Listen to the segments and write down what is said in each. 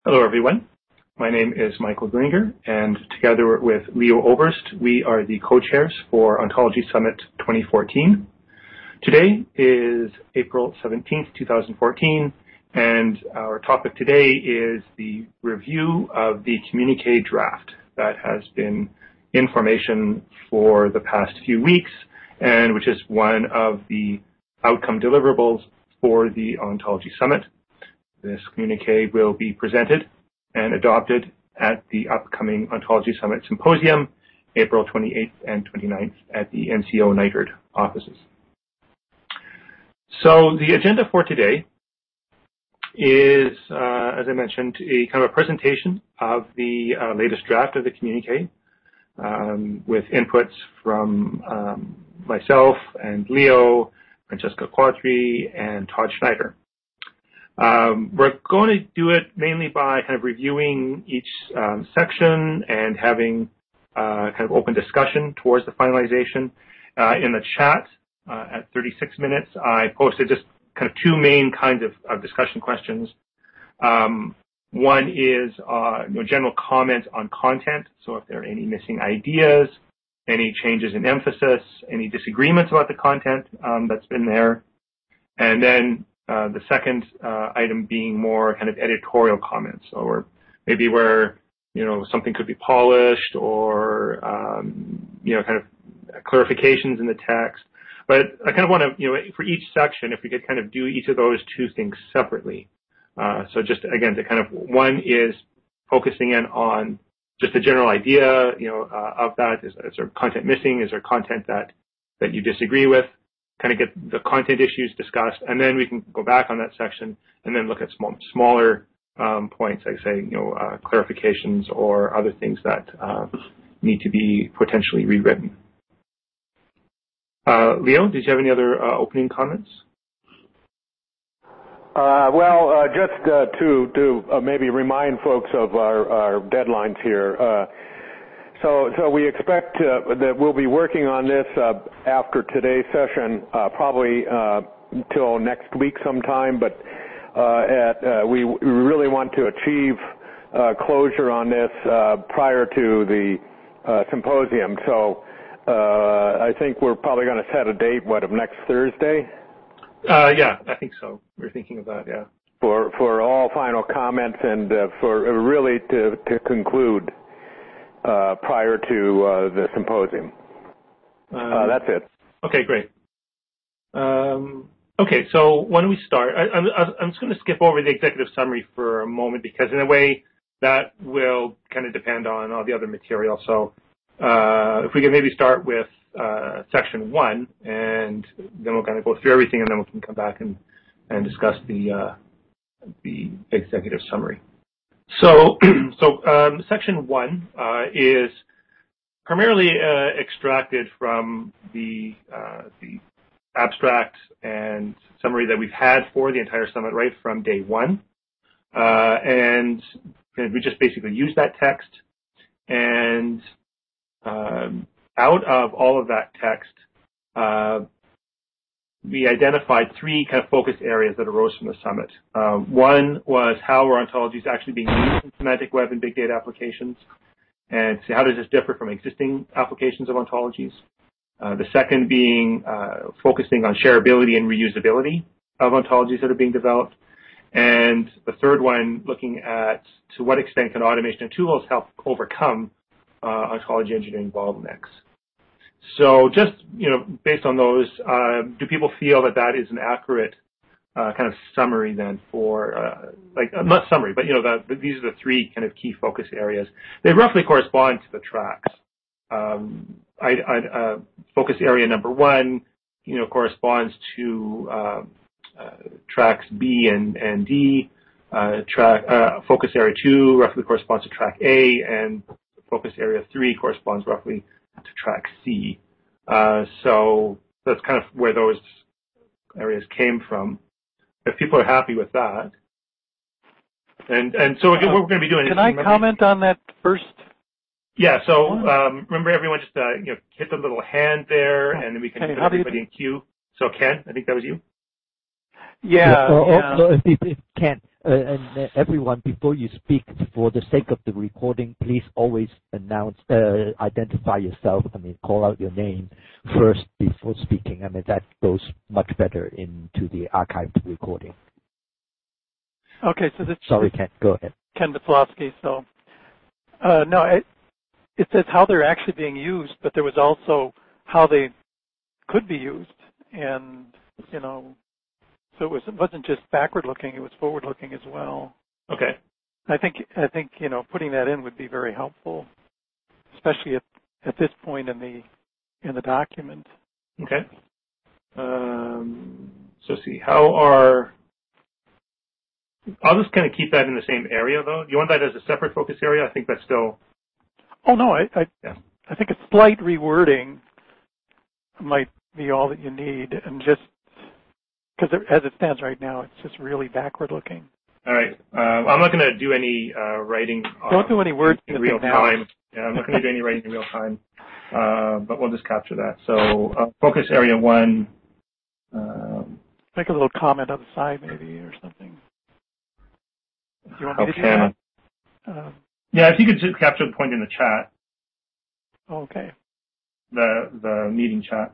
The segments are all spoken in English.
Hello, everyone. My name is Michael Grueninger, and together with Leo Oberst, we are the co-chairs for Ontology Summit 2014. Today is April 17th, 2014, and our topic today is the review of the communique draft that has been in formation for the past few weeks, and which is one of the outcome deliverables for the Ontology Summit. This communique will be presented and adopted at the upcoming Ontology Summit Symposium, April 28th and 29th at the NCO NITRD offices. So the agenda for today is, as I mentioned, a kind of a presentation of the latest draft of the communique with inputs from myself and Leo, Francesca Quattri, and Todd Schneider. We're going to do it mainly by kind of reviewing each section and having kind of open discussion towards the finalization. In the chat at 36 minutes, I posted just kind of two main kinds of discussion questions. One is general comments on content, so if there are any missing ideas, any changes in emphasis, any disagreements about the content that's been there. And then the second item being more kind of editorial comments, or maybe where, something could be polished or, kind of clarifications in the text. But I kind of want to, for each section, if we could kind of do each of those two things separately. So just, again, to kind of, one is focusing in on just the general idea, of that. Is there content missing? Is there content that you disagree with? Kind of get the content issues discussed, and then we can go back on that section and then look at smaller points, like say, clarifications or other things that need to be potentially rewritten. Leo, did you have any other opening comments? Just to maybe remind folks of our deadlines here. So we expect that we'll be working on this after today's session, probably until next week sometime. But we really want to achieve closure on this prior to the symposium. So I think we're probably going to set a date, of next Thursday? Yeah, I think so. We're thinking of that, yeah. For all final comments and for really to conclude prior to the symposium. That's it. Okay, great. Okay, so why don't we start? I'm just going to skip over the executive summary for a moment because in a way that will kind of depend on all the other material. So if we can maybe start with section 1, and then we'll kind of go through everything, and then we can come back and discuss the executive summary. So, section 1 is primarily extracted from the abstract and summary that we've had for the entire summit right from day 1, and we just basically use that text. And out of all of that text, we identified 3 kind of focus areas that arose from the summit. One was how are ontologies actually being used in semantic web and big data applications, and so how does this differ from existing applications of ontologies? The second being focusing on shareability and reusability of ontologies that are being developed. And the third one looking at to what extent can automation and tools help overcome ontology engineering bottlenecks. So just, based on those, do people feel that is an accurate kind of summary then for, not summary, but, these are the 3 kind of key focus areas. They roughly correspond to the tracks. Focus area number 1, corresponds to tracks B and D. Focus area 2 roughly corresponds to track A, and focus area 3 corresponds roughly to track C. So that's kind of where those areas came from. If people are happy with that. And so what we're going to be doing is... Can I comment on that first? Yeah, so remember everyone just hit the little hand there, and then we can put everybody in queue. So Ken, I think that was you? Yeah. If Ken, And everyone, before you speak, for the sake of the recording, please always identify yourself. Call out your name first before speaking. That goes much better into the archived recording. Okay, so Sorry, Ken, go ahead. Ken Bislowski. So, no, it says how they're actually being used, but there was also how they could be used. And, so it wasn't just backward-looking, it was forward-looking as well. Okay. I think putting that in would be very helpful, especially at this point in the document. Okay. So see, I'll just kind of keep that in the same area, though. You want that as a separate focus area? I think that's still... Oh, no, I think a slight rewording might be all that you need, and just because as it stands right now, it's just really backward-looking. All right. I'm not going to do any writing. Don't do any words in real time. Yeah, I'm not going to do any writing in real time, but we'll just capture that. So focus area 1. Make a little comment on the side, maybe, or something. Do you want me to do that? Yeah, if you could just capture the point in the chat. Okay. The meeting chat.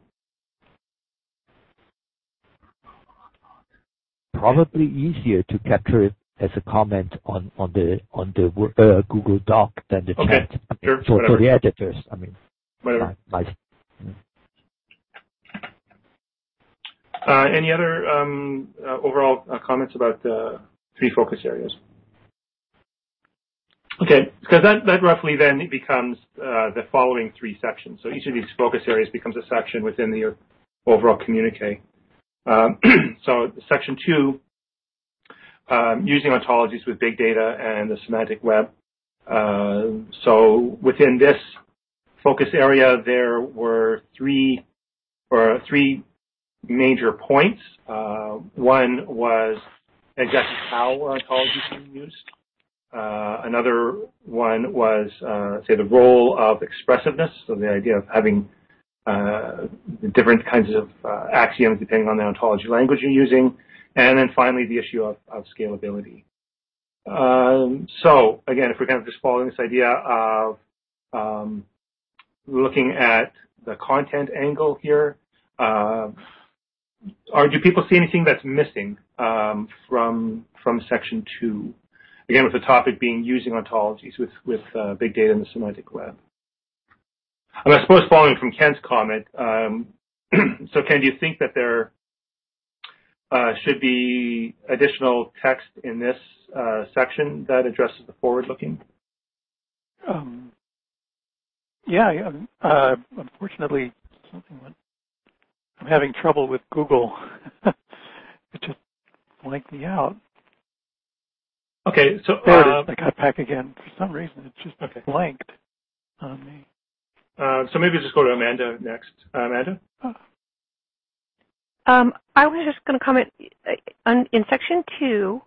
Probably easier to capture it as a comment on the Google Doc than the chat. Sure, for the editors, whatever. Nice. Any other overall comments about the 3 focus areas? Okay, because that roughly then becomes the following 3 sections. So each of these focus areas becomes a section within the overall communique. So section 2, using ontologies with big data and the semantic web. So within this focus area, there were 3 major points. One was exactly how ontologies are used. Another one was, say, the role of expressiveness, so the idea of having different kinds of axioms depending on the ontology language you're using, and then finally the issue of scalability. So again, if we're kind of just following this idea of looking at the content angle here, do people see anything that's missing from section 2? Again, with the topic being using ontologies with big data and the semantic web. I suppose following from Ken's comment, so Ken, do you think that there should be additional text in this section that addresses the forward-looking? Yeah, unfortunately, I'm having trouble with Google. It just blanked me out. Okay, so there it is. I got back again. For some reason, it just blanked on me. So maybe just go to Amanda next. Amanda? I was just going to comment in section 2.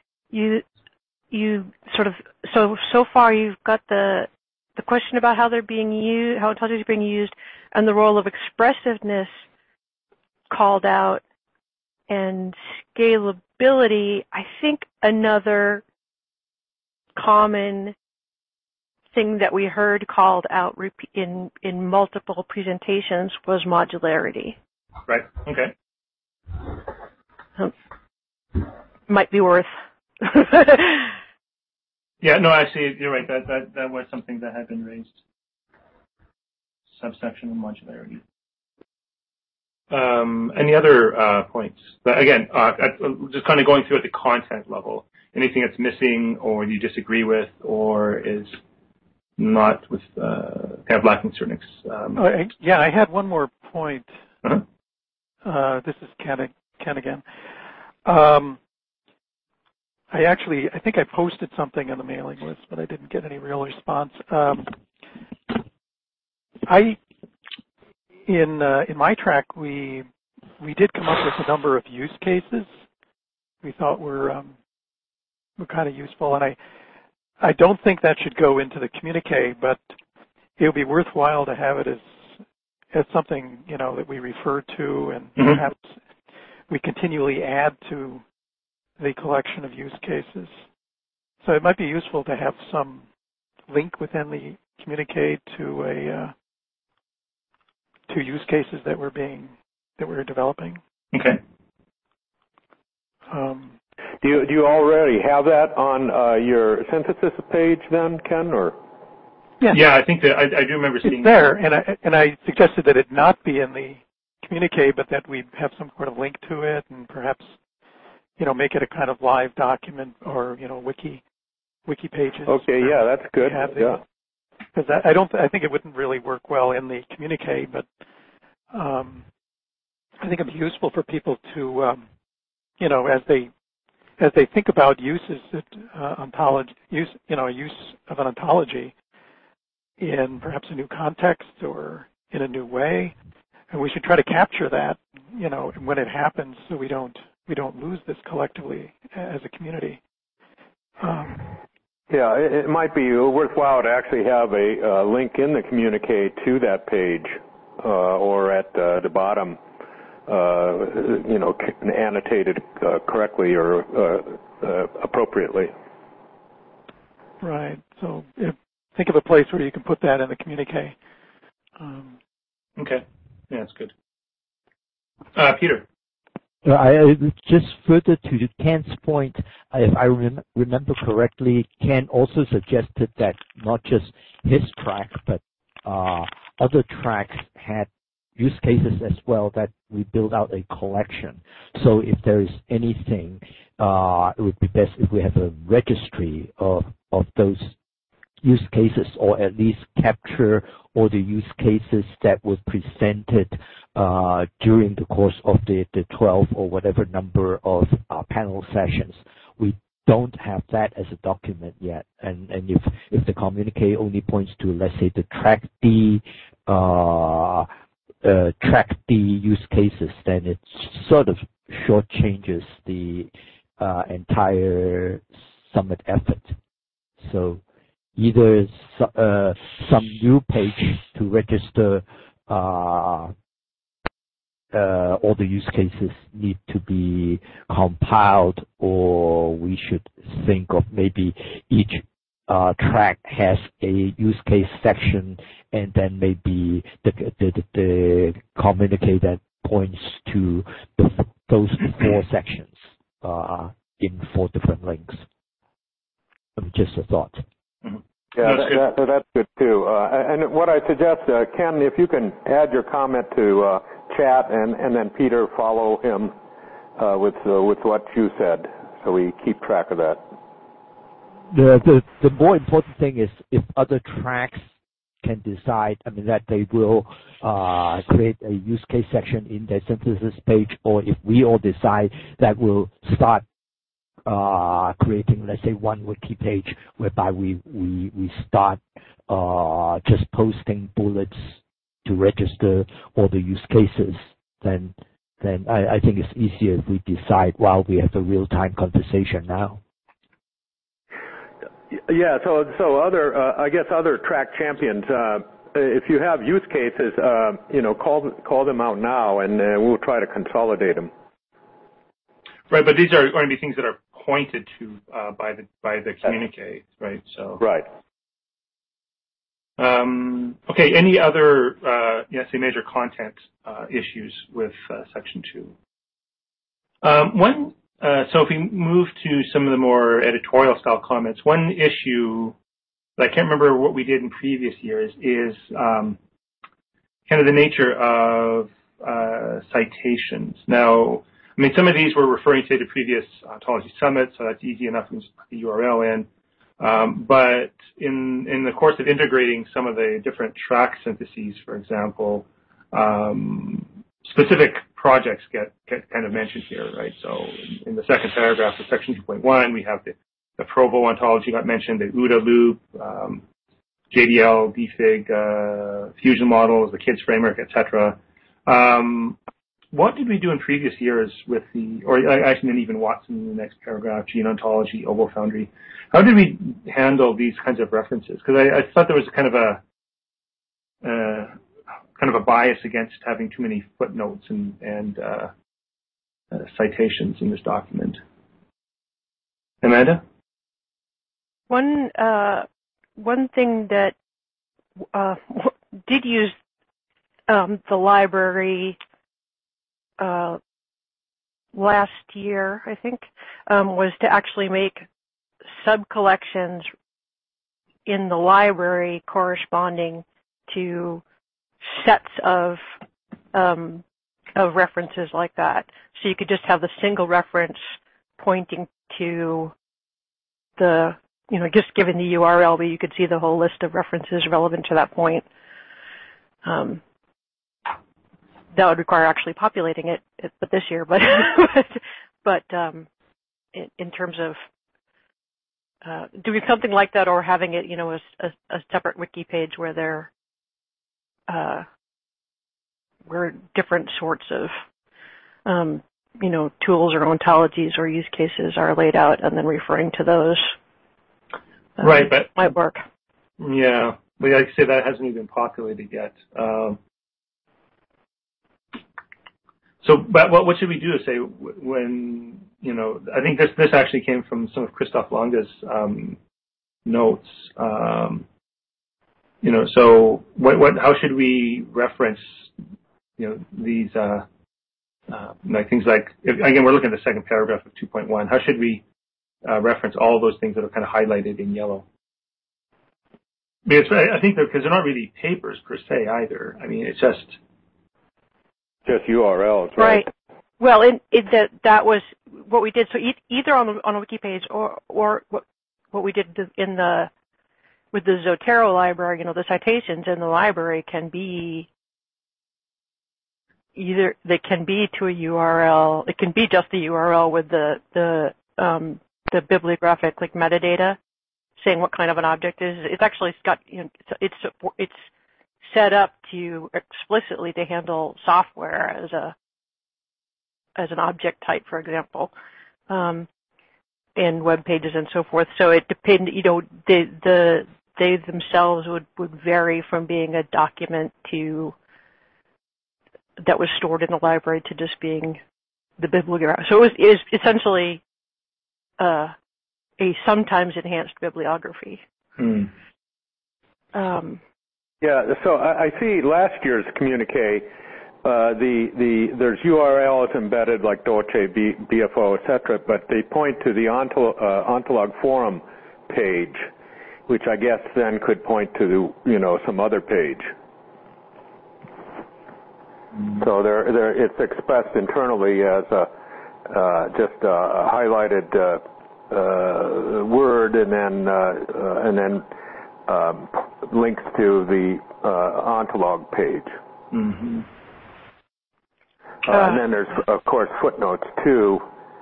You sort of so far you've got the question about how they're being used, how ontologies are being used, and the role of expressiveness called out, and scalability. I think another common thing that we heard called out in multiple presentations was modularity. Right. Okay. Might be worth. Yeah. No, actually, you're right. That was something that had been raised. Subsection of modularity. Any other points? But again, just kind of going through at the content level. Anything that's missing, or you disagree with, or is not with kind of lacking certain. Yeah, I had one more point. Uh-huh. This is Ken again. I think I posted something on the mailing list, but I didn't get any real response. In my track, we did come up with a number of use cases we thought were kind of useful, and I don't think that should go into the communique, but it would be worthwhile to have it as something that we refer to, and perhaps we continually add to the collection of use cases. So it might be useful to have some link within the communique to use cases that we're developing. Okay. Do you already have that on your synthesis page then, Ken? Or yeah, I think that I do remember seeing it's there, and I suggested that it not be in the communique, but that we have some sort of link to it, and perhaps make it a kind of live document or wiki pages. Okay, yeah, that's good. Yeah. Because I think it wouldn't really work well in the communique, but I think it'd be useful for people to, as they think about uses that use of an ontology in perhaps a new context or in a new way, and we should try to capture that, when it happens, so we don't lose this collectively as a community. Yeah, it might be worthwhile to actually have a link in the communique to that page, or at the bottom, annotated correctly or appropriately. Right. So think of a place where you can put that in the communique. Okay. Yeah, that's good. Peter. I just further to Ken's point, if I remember correctly, Ken also suggested that not just his track, but other tracks had use cases as well, that we build out a collection. So if there is anything, it would be best if we have a registry of those use cases, or at least capture all the use cases that were presented during the course of the 12 or whatever number of panel sessions. We don't have that as a document yet, and if the communique only points to, let's say, the track D use cases, then it sort of shortchanges the entire summit effort. So either some new page to register all the use cases need to be compiled, or we should think of maybe each track has a use case section, and then maybe the communique that points to those 4 sections in 4 different links. Just a thought. Mm-hmm. Yeah, that's good too. And what I suggest, Ken, if you can add your comment to chat, and then Peter follow him with what you said, so we keep track of that. The more important thing is if other tracks can decide, that they will create a use case section in their synthesis page, or if we all decide that we'll start creating, let's say, one wiki page whereby we start just posting bullets to register all the use cases, then I think it's easier if we decide while we have a real-time conversation now. Yeah, so other, I guess other track champions, if you have use cases, call them out now, and we'll try to consolidate them. Right, but these are going to be things that are pointed to by the communique, right? So right. Okay. Any other say major content issues with section 2? So if we move to some of the more editorial style comments, one issue that I can't remember what we did in previous years is kind of the nature of citations. Now, some of these were referring to the previous ontology summit, so that's easy enough to put the URL in. But in the course of integrating some of the different track syntheses, for example, specific projects get kind of mentioned here, right? So in the second paragraph of section 2.1, we have the Provo ontology got mentioned, the OODA loop, JDL, DFIG, fusion models, the KIDS framework, etc. What did we do in previous years with actually even Watson in the next paragraph, gene ontology, Oval Foundry? How did we handle these kinds of references? Because I thought there was kind of a bias against having too many footnotes and citations in this document. Amanda? One thing that did use the library last year, I think, was to actually make sub-collections in the library corresponding to sets of references like that. So you could just have the single reference pointing to the, just given the URL, but you could see the whole list of references relevant to that point. That would require actually populating it this year, but in terms of doing something like that, or having it, a separate wiki page where where different sorts of tools or ontologies or use cases are laid out, and then referring to those. Right, but might work. Yeah, but like I say, that hasn't even been populated yet. But what should we do to say when, I think this actually came from some of Christoph Lange's notes. So how should we reference, these, like things like, again, we're looking at the second paragraph of 2.1. How should we reference all those things that are kind of highlighted in yellow? Because I think because they're not really papers per se either. I mean, it's just URLs, right? Well, that was what we did. So either on a wiki page or what we did with the Zotero library, the citations in the library can be either, they can be to a URL. It can be just the URL with the bibliographic like metadata saying what kind of an object is. It's actually got, it's set up to explicitly to handle software as an object type, for example, in web pages and so forth. So it depends, they themselves would vary from being a document that was stored in the library to just being the bibliography. So it is essentially a sometimes enhanced bibliography. Yeah, so I see last year's communique, there's URLs embedded like Dolce, BFO, etc., but they point to the Ontolog forum page, which I guess then could point to some other page. So it's expressed internally as just a highlighted word, and then links to the Ontolog page. Mm-hmm. And then there's, of course, footnotes too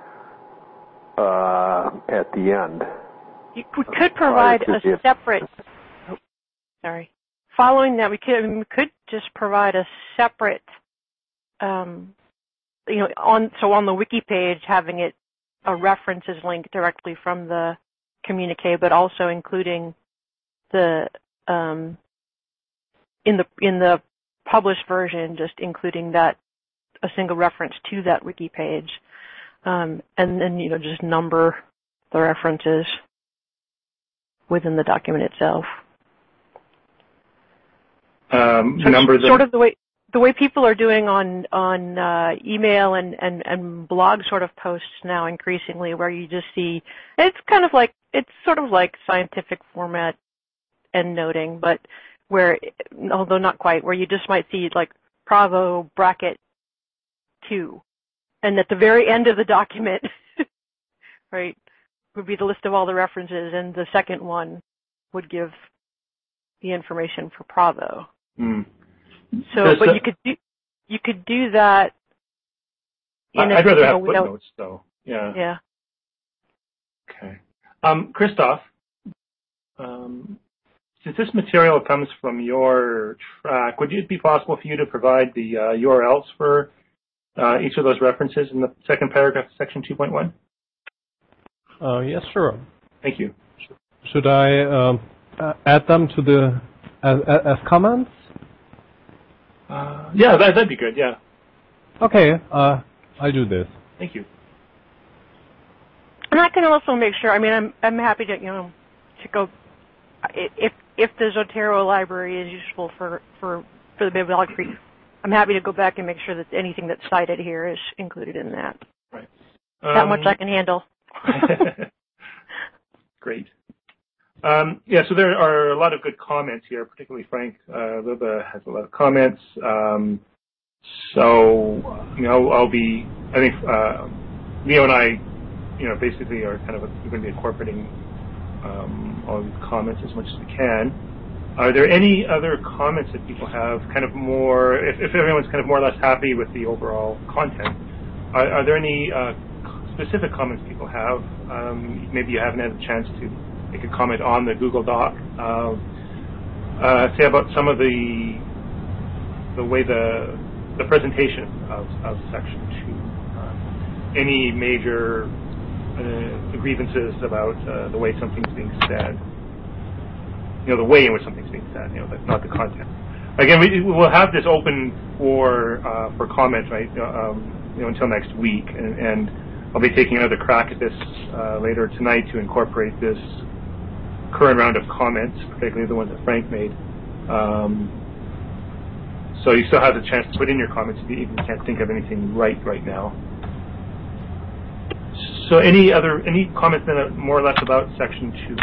at the end. We could provide a separate. Following that, we could just provide a separate. On the wiki page, having it a references link directly from the communique, but also including the in the published version, just including that a single reference to that wiki page, and then just number the references within the document itself. Sort of the way people are doing on email and blog sort of posts now increasingly, where you just see it's sort of like scientific format endnoting, but where, although not quite, where you just might see like Pravo bracket 2, and at the very end of the document, right, would be the list of all the references, and the second one would give the information for Pravo. Mm. So, but you could do that. I'd rather have footnotes, though. Yeah. Yeah. Okay. Christoph, since this material comes from your track, would it be possible for you to provide the URLs for each of those references in the second paragraph of section 2.1? Yes, sure. Thank you. Should I add them to the as comments? Yeah, that'd be good. Yeah. Okay, I'll do this. Thank you. And I can also make sure. I mean, I'm happy to to go if the Zotero library is useful for the bibliography. I'm happy to go back and make sure that anything that's cited here is included in that. Right. That much I can handle. Great. Yeah, so there are a lot of good comments here, particularly Frank Liba has a lot of comments. So, I think Leo and I, basically are kind of going to be incorporating all the comments as much as we can. Are there any other comments that people have, kind of more, if everyone's kind of more or less happy with the overall content, are there any specific comments people have? Maybe you haven't had a chance to make a comment on the Google Doc. Say about some of the way the presentation of Section 2. Any major grievances about the way something's being said? The way in which something's being said, not the content. Again, we'll have this open for comments, right? Until next week, and I'll be taking another crack at this later tonight to incorporate this current round of comments, particularly the ones that Frank made. So you still have the chance to put in your comments if you even can't think of anything right now. So any comments then more or less about Section 2?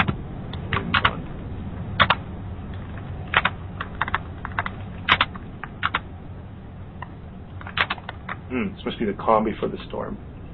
This must be the calm before the storm.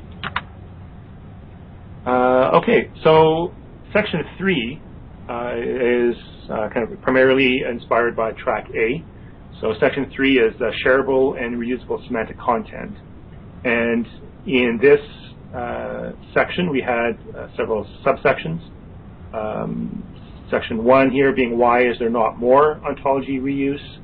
Okay, so Section 3 is kind of primarily inspired by Track A. So Section 3 is shareable and reusable semantic content. And in this section, we had several subsections. Section 1 here being why is there not more ontology reuse?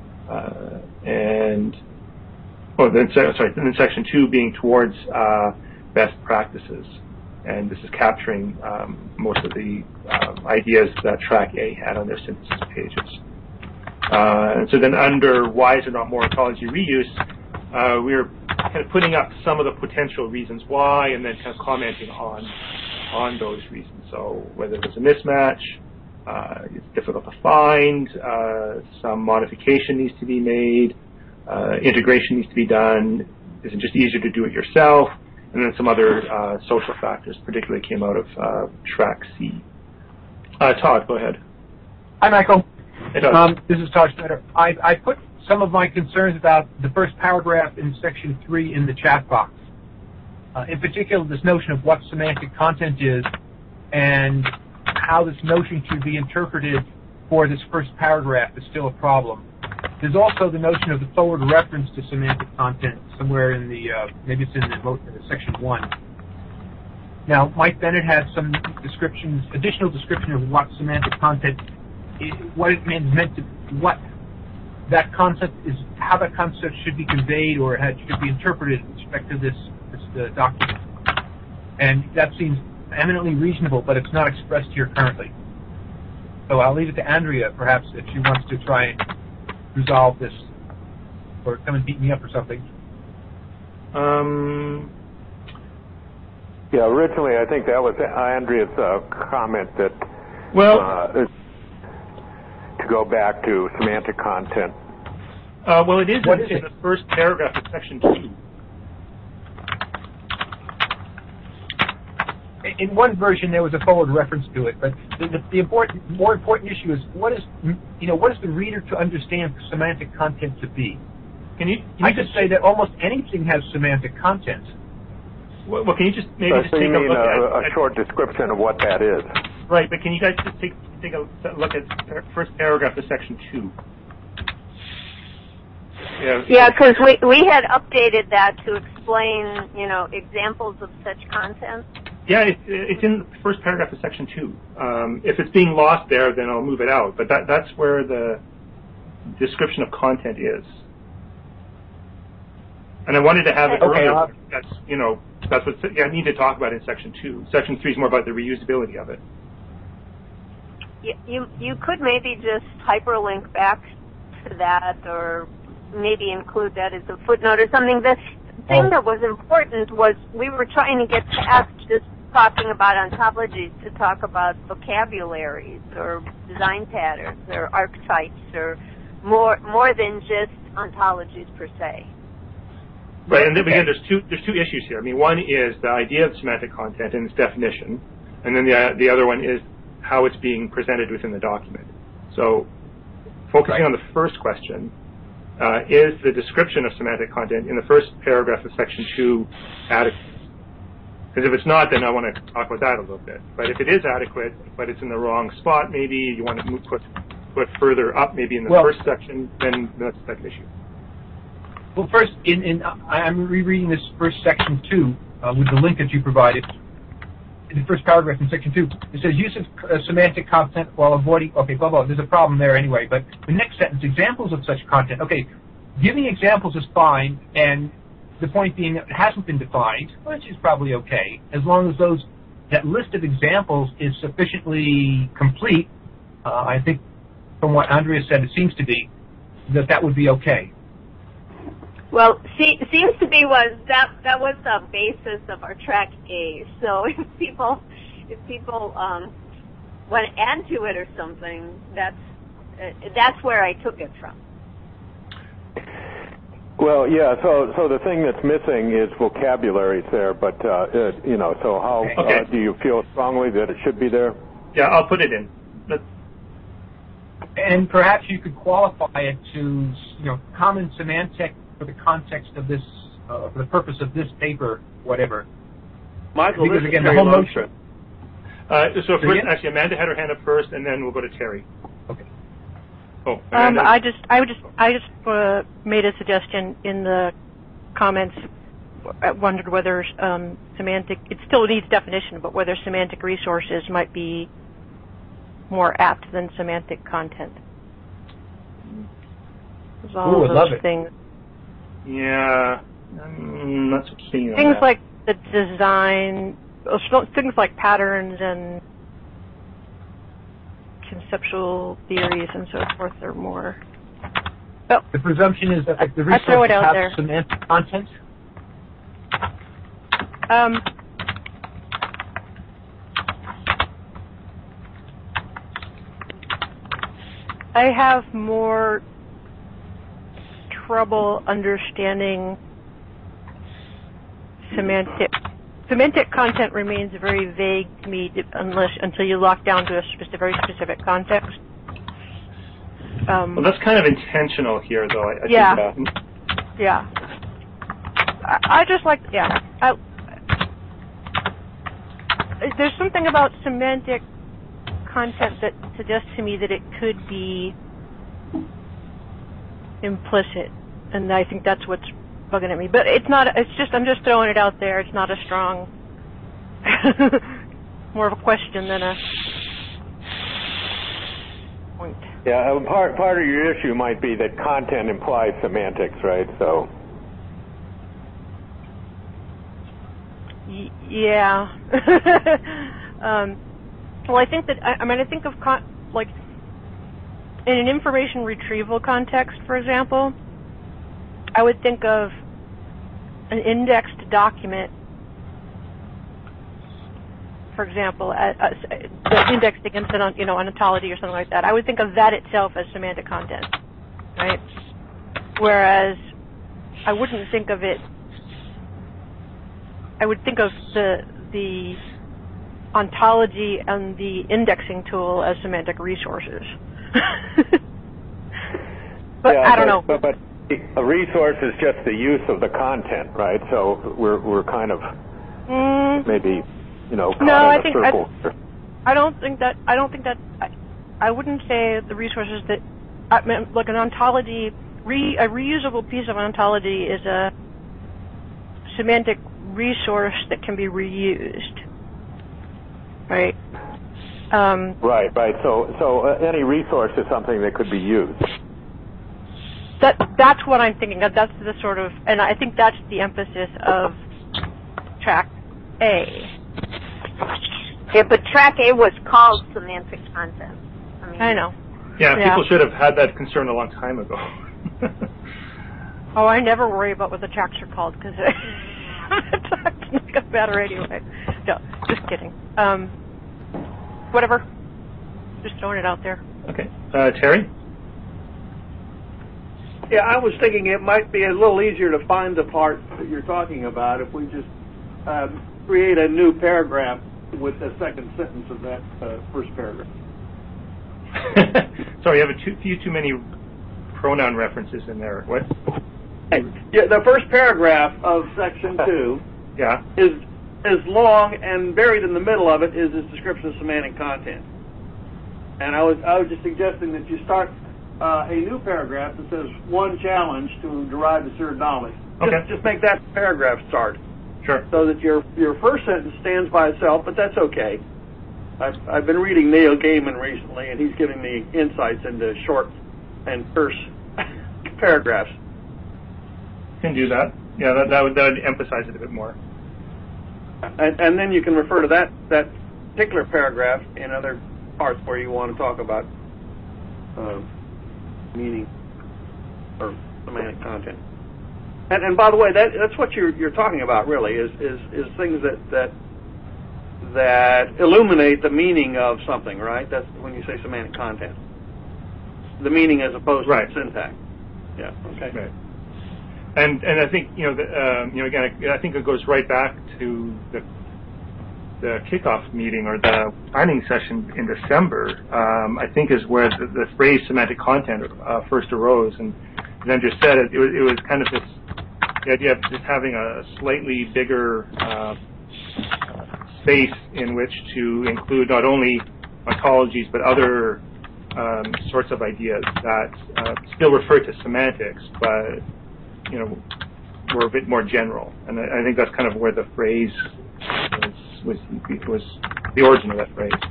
And then Section 2 being towards best practices. And this is capturing most of the ideas that Track A had on their synthesis pages. And so then under why is there not more ontology reuse, we're kind of putting up some of the potential reasons why and then kind of commenting on those reasons. So whether there's a mismatch, it's difficult to find, some modification needs to be made, integration needs to be done, is it just easier to do it yourself, and then some other social factors, particularly came out of Track C. Todd, go ahead. Hi, Michael. Hey, Todd. This is Todd Schmitter. I put some of my concerns about the first paragraph in Section 3 in the chat box. In particular, this notion of what semantic content is and how this notion should be interpreted for this first paragraph is still a problem. There's also the notion of the forward reference to semantic content somewhere in the, maybe it's in the Section 1. Now, Mike Bennett had some descriptions, additional description of what semantic content is, what it meant to, what that concept is, how that concept should be conveyed or should be interpreted with respect to this document. And that seems eminently reasonable, but it's not expressed here currently. So I'll leave it to Andrea, perhaps, if she wants to try and resolve this, or come and beat me up or something. Yeah, originally I think that was Andrea's comment that to go back to semantic content. Well, it is in the first paragraph of Section 2. In one version, there was a forward reference to it, but the more important issue is what is the reader to understand semantic content to be? I could say that almost anything has semantic content. Well, can you just maybe so just take a look at a short description of what that is? Right, but can you guys just take a look at the first paragraph of Section 2? Yeah, because we had updated that to explain, examples of such content. Yeah, it's in the first paragraph of Section 2. If it's being lost there, then I'll move it out. But that's where the description of content is. And I wanted to have it earlier. That's what I need to talk about in Section 2. Section 3 is more about the reusability of it. You could maybe just hyperlink back to that, or maybe include that as a footnote or something. The thing that was important was we were trying to get past just talking about ontologies to talk about vocabularies or design patterns or archetypes or more than just ontologies per se. Right, and then again, there's two issues here. I mean, one is the idea of semantic content and its definition, and then the other one is how it's being presented within the document. So, focusing on the first question, is the description of semantic content in the first paragraph of Section 2 adequate? Because if it's not, then I want to talk about that a little bit. But if it is adequate, but it's in the wrong spot, maybe you want to put further up, maybe in the first section, then that's the second issue. Well, first, I'm rereading this first Section 2 with the link that you provided. In the first paragraph in Section 2, it says use of semantic content while avoiding, okay, blah, blah, there's a problem there anyway, but the next sentence, examples of such content, okay, giving examples is fine, and the point being that it hasn't been defined, which is probably okay, as long as that list of examples is sufficiently complete. I think from what Andrea said, it seems to be that would be okay. Well, seems to be that was the basis of our track A. So if people want to add to it or something, that's where I took it from. Well, yeah. So the thing that's missing is vocabularies there. But so how do you feel strongly that it should be there? Yeah, I'll put it in. And perhaps you could qualify it to common semantic for the context of this, for the purpose of this paper, whatever. Michael, because again, the whole notion. So first, actually, Amanda had her hand up first, and then we'll go to Terry. Okay. Oh, Amanda. I just made a suggestion in the comments. I wondered whether semantic. It still needs definition, but whether semantic resources might be more apt than semantic content. There's all of those things. Yeah, I'm not so keen on things that. like the design, things like patterns and conceptual theories and so forth are more. Well, the presumption is that the resources have there. semantic content. I have more trouble understanding semantic content remains very vague to me until you lock down to a very specific context. Well, that's kind of intentional here, though. I think yeah. I just like, there's something about semantic content that suggests to me that it could be implicit, and I think that's what's bugging at me. But it's not. It's just I'm just throwing it out there. It's not a strong, more of a question than a point. Yeah, part of your issue might be that content implies semantics, right? So. Yeah. Well, I think that I think of like in an information retrieval context, for example, I would think of an indexed document, for example, indexed against an ontology or something like that. I would think of that itself as semantic content, right? Whereas I wouldn't think of it. I would think of the ontology and the indexing tool as semantic resources. But I don't know. But a resource is just the use of the content, right? So we're kind of maybe caught in a circle. I don't think that. I wouldn't say the resources that like an ontology, a reusable piece of ontology is a semantic resource that can be reused. Right. Right. So any resource is something that could be used. That's what I'm thinking. That's the sort of, and I think that's the emphasis of track A. Yeah, but track A was called semantic content. I know. Yeah, people should have had that concern a long time ago. Oh, I never worry about what the tracks are called because it's not matter anyway. No, just kidding. Whatever. Just throwing it out there. Okay. Terry? Yeah, I was thinking it might be a little easier to find the part that you're talking about if we just create a new paragraph with the second sentence of that first paragraph. Sorry, you have a few too many pronoun references in there. What? Yeah, the first paragraph of section 2 Yeah. is long, and buried in the middle of it is this description of semantic content. And I was just suggesting that you start a new paragraph that says one challenge to derive assured knowledge. Okay. Just make that paragraph start. Sure. So that your first sentence stands by itself, but that's okay. I've been reading Neil Gaiman recently, and he's giving me insights into short and terse paragraphs. Can do that. Yeah, that would emphasize it a bit more. And then you can refer to that particular paragraph in other parts where you want to talk about meaning or semantic content. And by the way, that's what you're talking about really is things that illuminate the meaning of something, right? That's when you say semantic content. The meaning as opposed to the syntax. Yeah. Okay. Right. And I think again, I think it goes right back to the kickoff meeting or the planning session in December. I think is where the phrase semantic content first arose, and then just said it was kind of the idea of just having a slightly bigger space in which to include not only ontologies but other sorts of ideas that still refer to semantics, but were a bit more general. And I think that's kind of where the phrase was the origin of that phrase.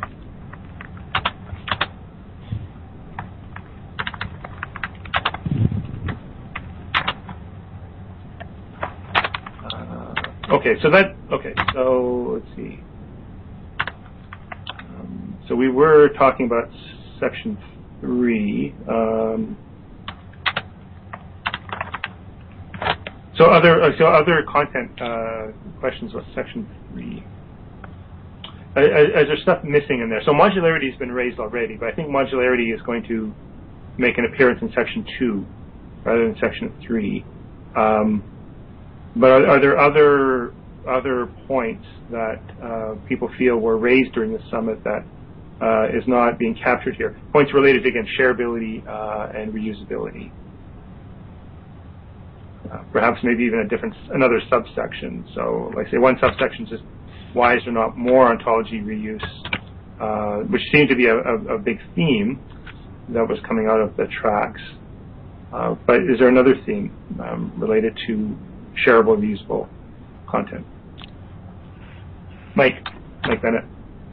So let's see. So we were talking about section 3. So other content questions about section 3. Is there stuff missing in there? So modularity has been raised already, but I think modularity is going to make an appearance in section 2 rather than section 3. But are there other points that people feel were raised during the summit that is not being captured here? Points related to, again, shareability and reusability. Perhaps maybe even another subsection. So, like say, one subsection is why is there not more ontology reuse, which seemed to be a big theme that was coming out of the tracks. But is there another theme related to shareable, reusable content? Mike Bennett.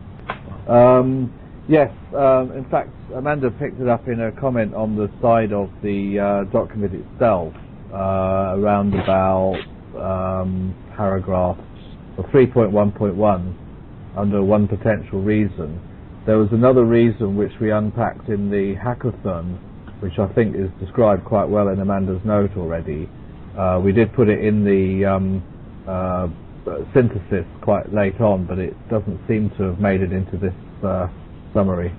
Yes. In fact, Amanda picked it up in a comment on the side of the document itself. Around about paragraph 3.1.1 under one potential reason. There was another reason which we unpacked in the hackathon, which I think is described quite well in Amanda's note already. We did put it in the synthesis quite late on, but it doesn't seem to have made it into this summary.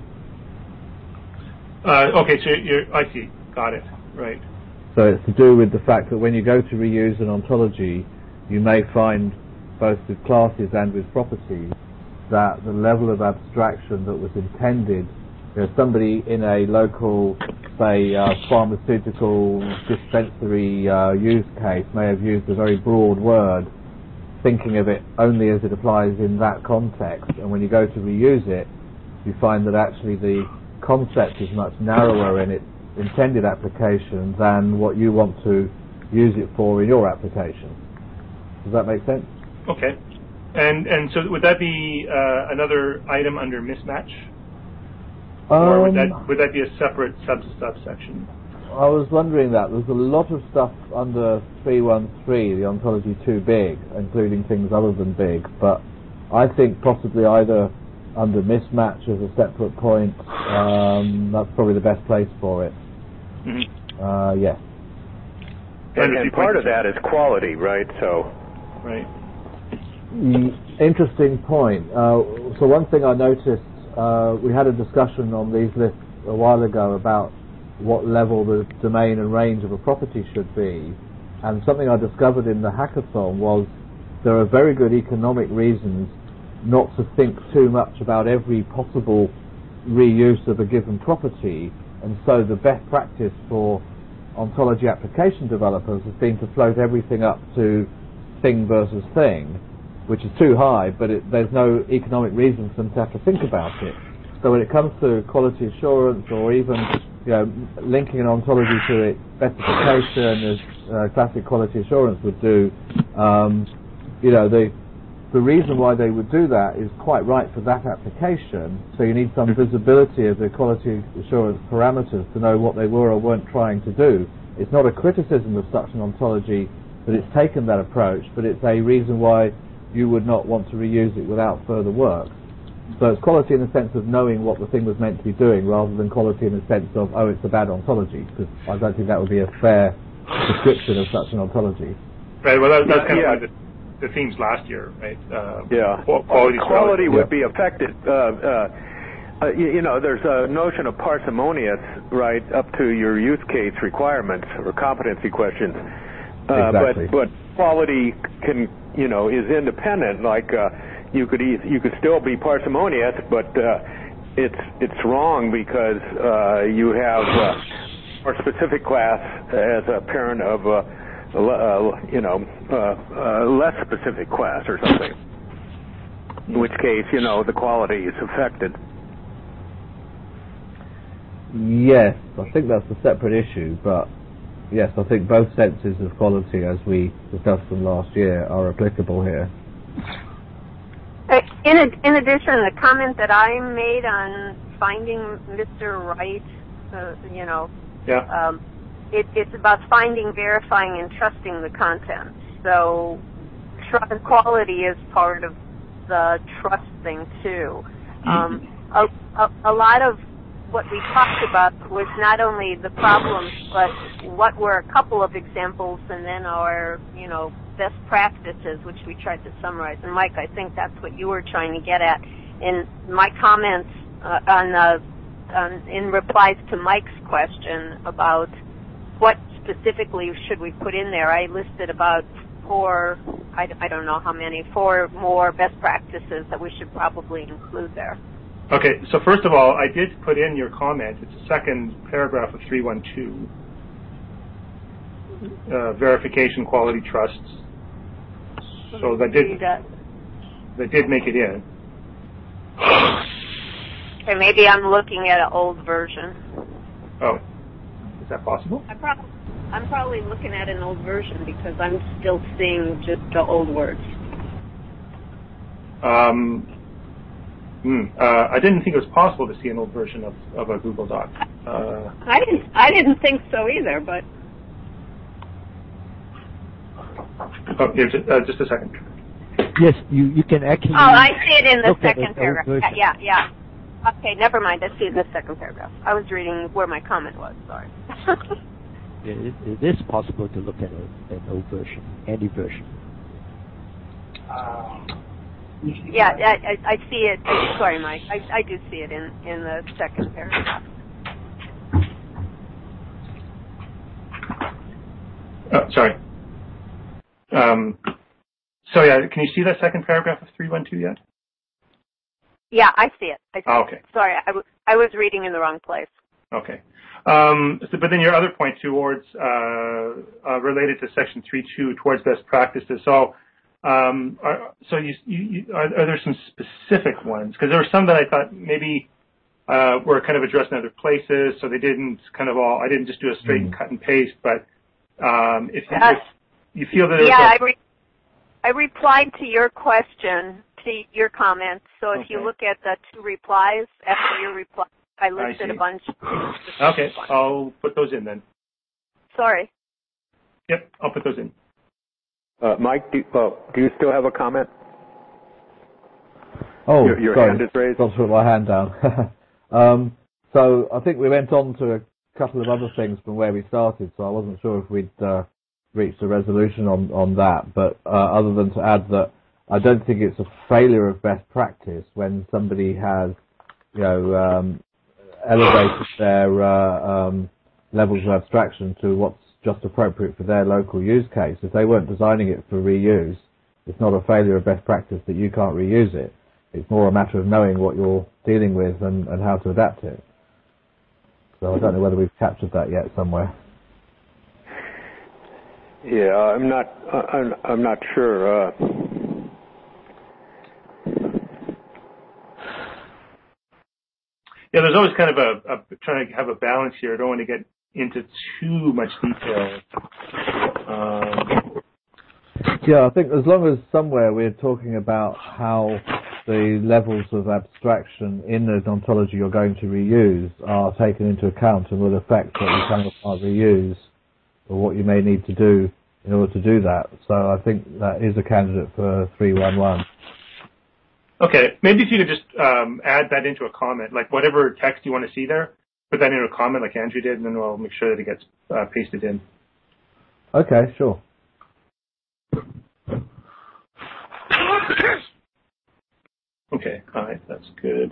Okay, so I see. Got it. Right. So it's to do with the fact that when you go to reuse an ontology, you may find, both with classes and with properties, that the level of abstraction that was intended, somebody in a local, say, pharmaceutical dispensary use case may have used a very broad word, thinking of it only as it applies in that context, and when you go to reuse it, you find that actually the concept is much narrower in its intended application than what you want to use it for in your application. Does that make sense? Okay. And so would that be another item under mismatch? Or would that be a separate subsection? I was wondering that. There's a lot of stuff under 313, the ontology too big, including things other than big, but I think possibly either under mismatch as a separate point, that's probably the best place for it. Mm-hmm. Yes. And part of that is quality, right? So. Right. Interesting point. So one thing I noticed, we had a discussion on these lists a while ago about what level the domain and range of a property should be, and something I discovered in the hackathon was there are very good economic reasons not to think too much about every possible reuse of a given property, and so the best practice for ontology application developers has been to float everything up to thing versus thing, which is too high, but there's no economic reason for them to have to think about it. So when it comes to quality assurance, or even linking an ontology to its specification, as classic quality assurance would do, the reason why they would do that is quite right for that application. So you need some visibility of the quality assurance parameters to know what they were or weren't trying to do. It's not a criticism of such an ontology that it's taken that approach, but it's a reason why you would not want to reuse it without further work. So it's quality in the sense of knowing what the thing was meant to be doing, rather than quality in the sense of, oh, it's a bad ontology, because I don't think that would be a fair description of such an ontology. Right, well, that's kind of like the themes last year, right? Quality would be affected. There's a notion of parsimonious, right, up to your use case requirements or competency questions. Exactly. But quality can, is independent. Like you could still be parsimonious, but it's wrong because you have a specific class as a parent of less specific class or something. In which case, the quality is affected. Yes, I think that's a separate issue, but yes, I think both senses of quality, as we discussed them last year, are applicable here. In addition, the comment that I made on finding Mr. Right, it's about finding, verifying, and trusting the content. So quality is part of the trust thing, too. A lot of what we talked about was not only the problems, but what were a couple of examples, and then our, best practices, which we tried to summarize. And Mike, I think that's what you were trying to get at. In my comments in replies to Mike's question about what specifically should we put in there, I listed about four more best practices that we should probably include there. Okay, so first of all, I did put in your comment. It's the second paragraph of 312. Verification, quality, trusts. So that did make it in. Okay, maybe I'm looking at an old version. Oh, is that possible? I'm probably looking at an old version because I'm still seeing just the old words. I didn't think it was possible to see an old version of a Google Doc. I didn't think so either, but. Oh, here, just a second. Yes, you can actually. Oh, I see it in the second paragraph. Yeah. Okay, never mind. I see it in the second paragraph. I was reading where my comment was. Sorry. It is possible to look at an old version, any version. Yeah, I see it. Sorry, Mike. I do see it in the second paragraph. Sorry. Can you see that second paragraph of 312 yet? Yeah, I see it. Okay. Sorry, I was reading in the wrong place. Okay. But then your other point towards related to section 3.2 towards best practices. So, are there some specific ones? Because there were some that I thought maybe were kind of addressed in other places, so they didn't I didn't just do a straight cut and paste. But if you feel that I replied to your question, to your comments. So if you look at the two replies after your reply, I listed a bunch. Okay, I'll put those in then. Sorry. Yep, I'll put those in. Mike, do you still have a comment? Oh, your sorry. hand is raised. I'll put my hand down. So I think we went on to a couple of other things from where we started, so I wasn't sure if we'd reached a resolution on that. But other than to add that I don't think it's a failure of best practice when somebody has, elevated their levels of abstraction to what's just appropriate for their local use case. If they weren't designing it for reuse, it's not a failure of best practice that you can't reuse it. It's more a matter of knowing what you're dealing with and how to adapt it. So I don't know whether we've captured that yet somewhere. Yeah, I'm not sure. Yeah, there's always kind of a trying to have a balance here. I don't want to get into too much detail. Yeah, I think as long as somewhere we're talking about how the levels of abstraction in an ontology you're going to reuse are taken into account and will affect what you can or can't reuse or what you may need to do in order to do that. So I think that is a candidate for 311. Okay, maybe if you could just add that into a comment, like whatever text you want to see there, put that into a comment like Andrew did, and then we'll make sure that it gets pasted in. Okay, sure. Okay, all right, that's good.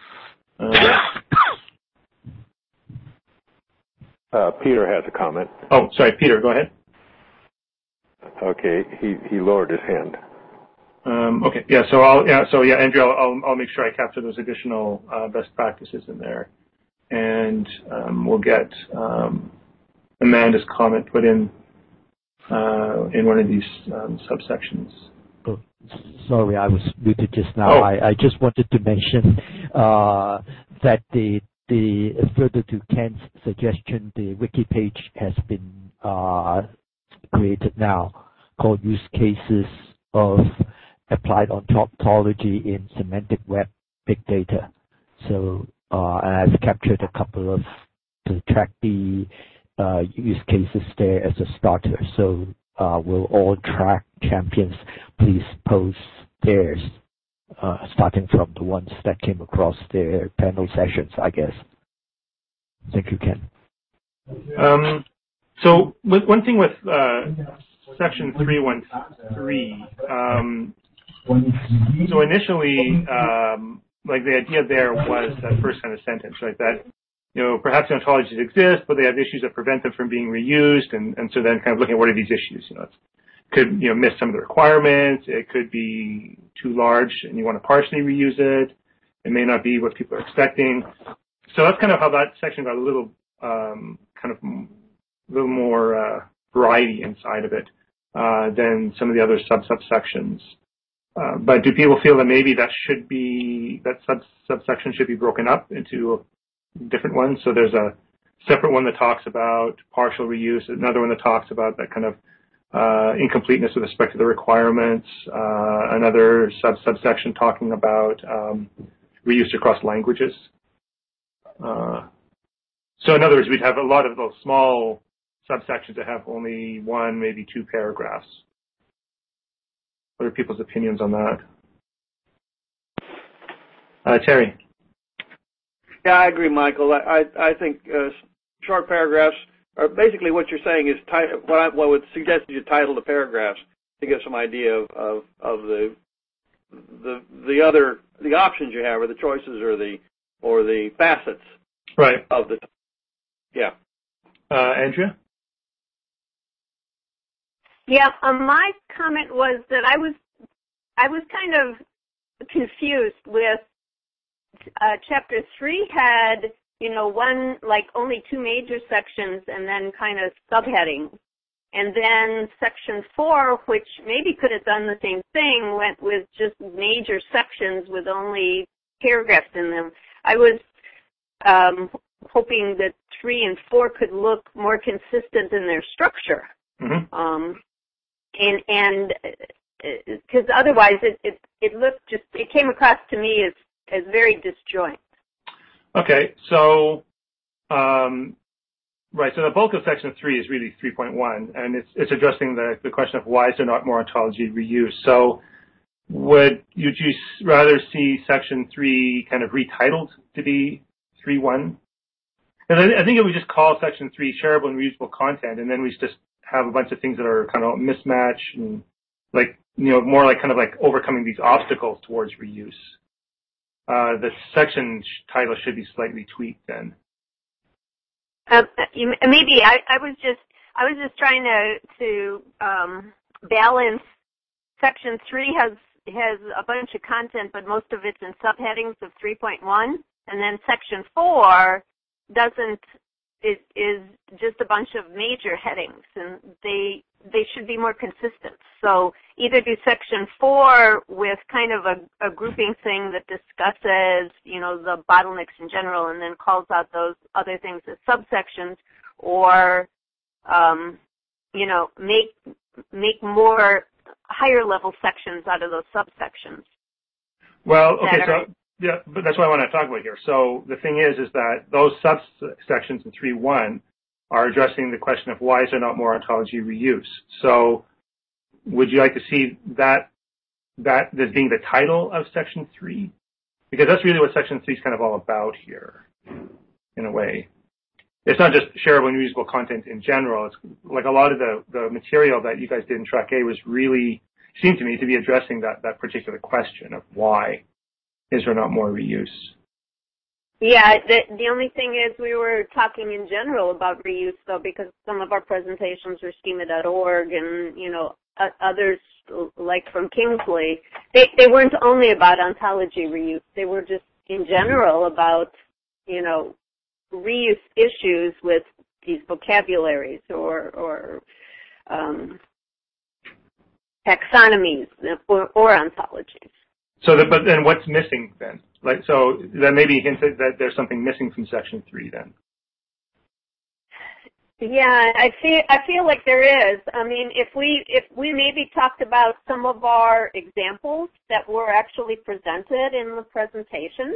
Peter has a comment. Oh, sorry, Peter, go ahead. Okay, he lowered his hand. Okay, yeah. So Andrew, I'll make sure I capture those additional best practices in there, and we'll get Amanda's comment put in one of these subsections. Oh, sorry, I was muted just now. Oh. I just wanted to mention that the further to Ken's suggestion, the wiki page has been created now called Use Cases of Applied Ontology in Semantic Web Big Data. So I've captured a couple of the track B use cases there as a starter. So will all track champions please post theirs, starting from the ones that came across their panel sessions, I guess. Thank you, Ken. So one thing with section 313, so initially, like the idea there was that first kind of sentence, right? That, perhaps ontologies exist, but they have issues that prevent them from being reused, and so then kind of looking at what are these issues, it could, miss some of the requirements, it could be too large and you want to partially reuse it, it may not be what people are expecting. So that's kind of how that section got a little, more variety inside of it, than some of the other subsections. But do people feel that maybe that subsection should be broken up into different ones? So there's a separate one that talks about partial reuse, another one that talks about that kind of incompleteness with respect to the requirements, another subsection talking about reuse across languages. So in other words, we'd have a lot of those small subsections that have only one, maybe two paragraphs. What are people's opinions on that? Terry? Yeah, I agree, Michael. I think short paragraphs are basically what you're saying is what I would suggest is you title the paragraphs to give some idea of the options you have, or the choices, or the facets. Right. Of the. Yeah. Andrea? Yeah, my comment was that I was kind of confused with chapter 3 had, one, like only two major sections and then kind of subheadings. And then section 4, which maybe could have done the same thing, went with just major sections with only paragraphs in them. I was hoping that 3 and 4 could look more consistent in their structure. Mm-hmm. And because otherwise it looked it came across to me as very disjoint. Okay, so right, so the bulk of section 3 is really 3.1, and it's addressing the question of why is there not more ontology reuse. So would you rather see section 3 kind of retitled to be 3.1? Because I think if we just call section 3 shareable and reusable content, and then we just have a bunch of things that are kind of mismatched and like, more like kind of like overcoming these obstacles towards reuse. The section title should be slightly tweaked then. Maybe I was just trying to balance. Section 3 has a bunch of content, but most of it's in subheadings of 3.1, and then Section 4 is just a bunch of major headings, and they should be more consistent. So either do Section 4 with kind of a grouping thing that discusses, the bottlenecks in general, and then calls out those other things as subsections, or make more higher level sections out of those subsections. Well, okay, so yeah, but that's what I want to talk about here. So the thing is that those subsections in 3.1 are addressing the question of why is there not more ontology reuse. So would you like to see that as being the title of Section 3? Because that's really what Section 3 is kind of all about here, in a way. It's not just shareable and reusable content in general. It's like a lot of the material that you guys did in Track A was really, seemed to me to be addressing that particular question of why is there not more reuse. Yeah, the only thing is we were talking in general about reuse, though, because some of our presentations were schema.org and, others like from Kingsley. They weren't only about ontology reuse. They were just in general about, reuse issues with these vocabularies or taxonomies or ontologies. So, but then what's missing then? So that maybe hinted that there's something missing from Section 3 then. Yeah, I feel like there is. I mean, if we maybe talked about some of our examples that were actually presented in the presentation,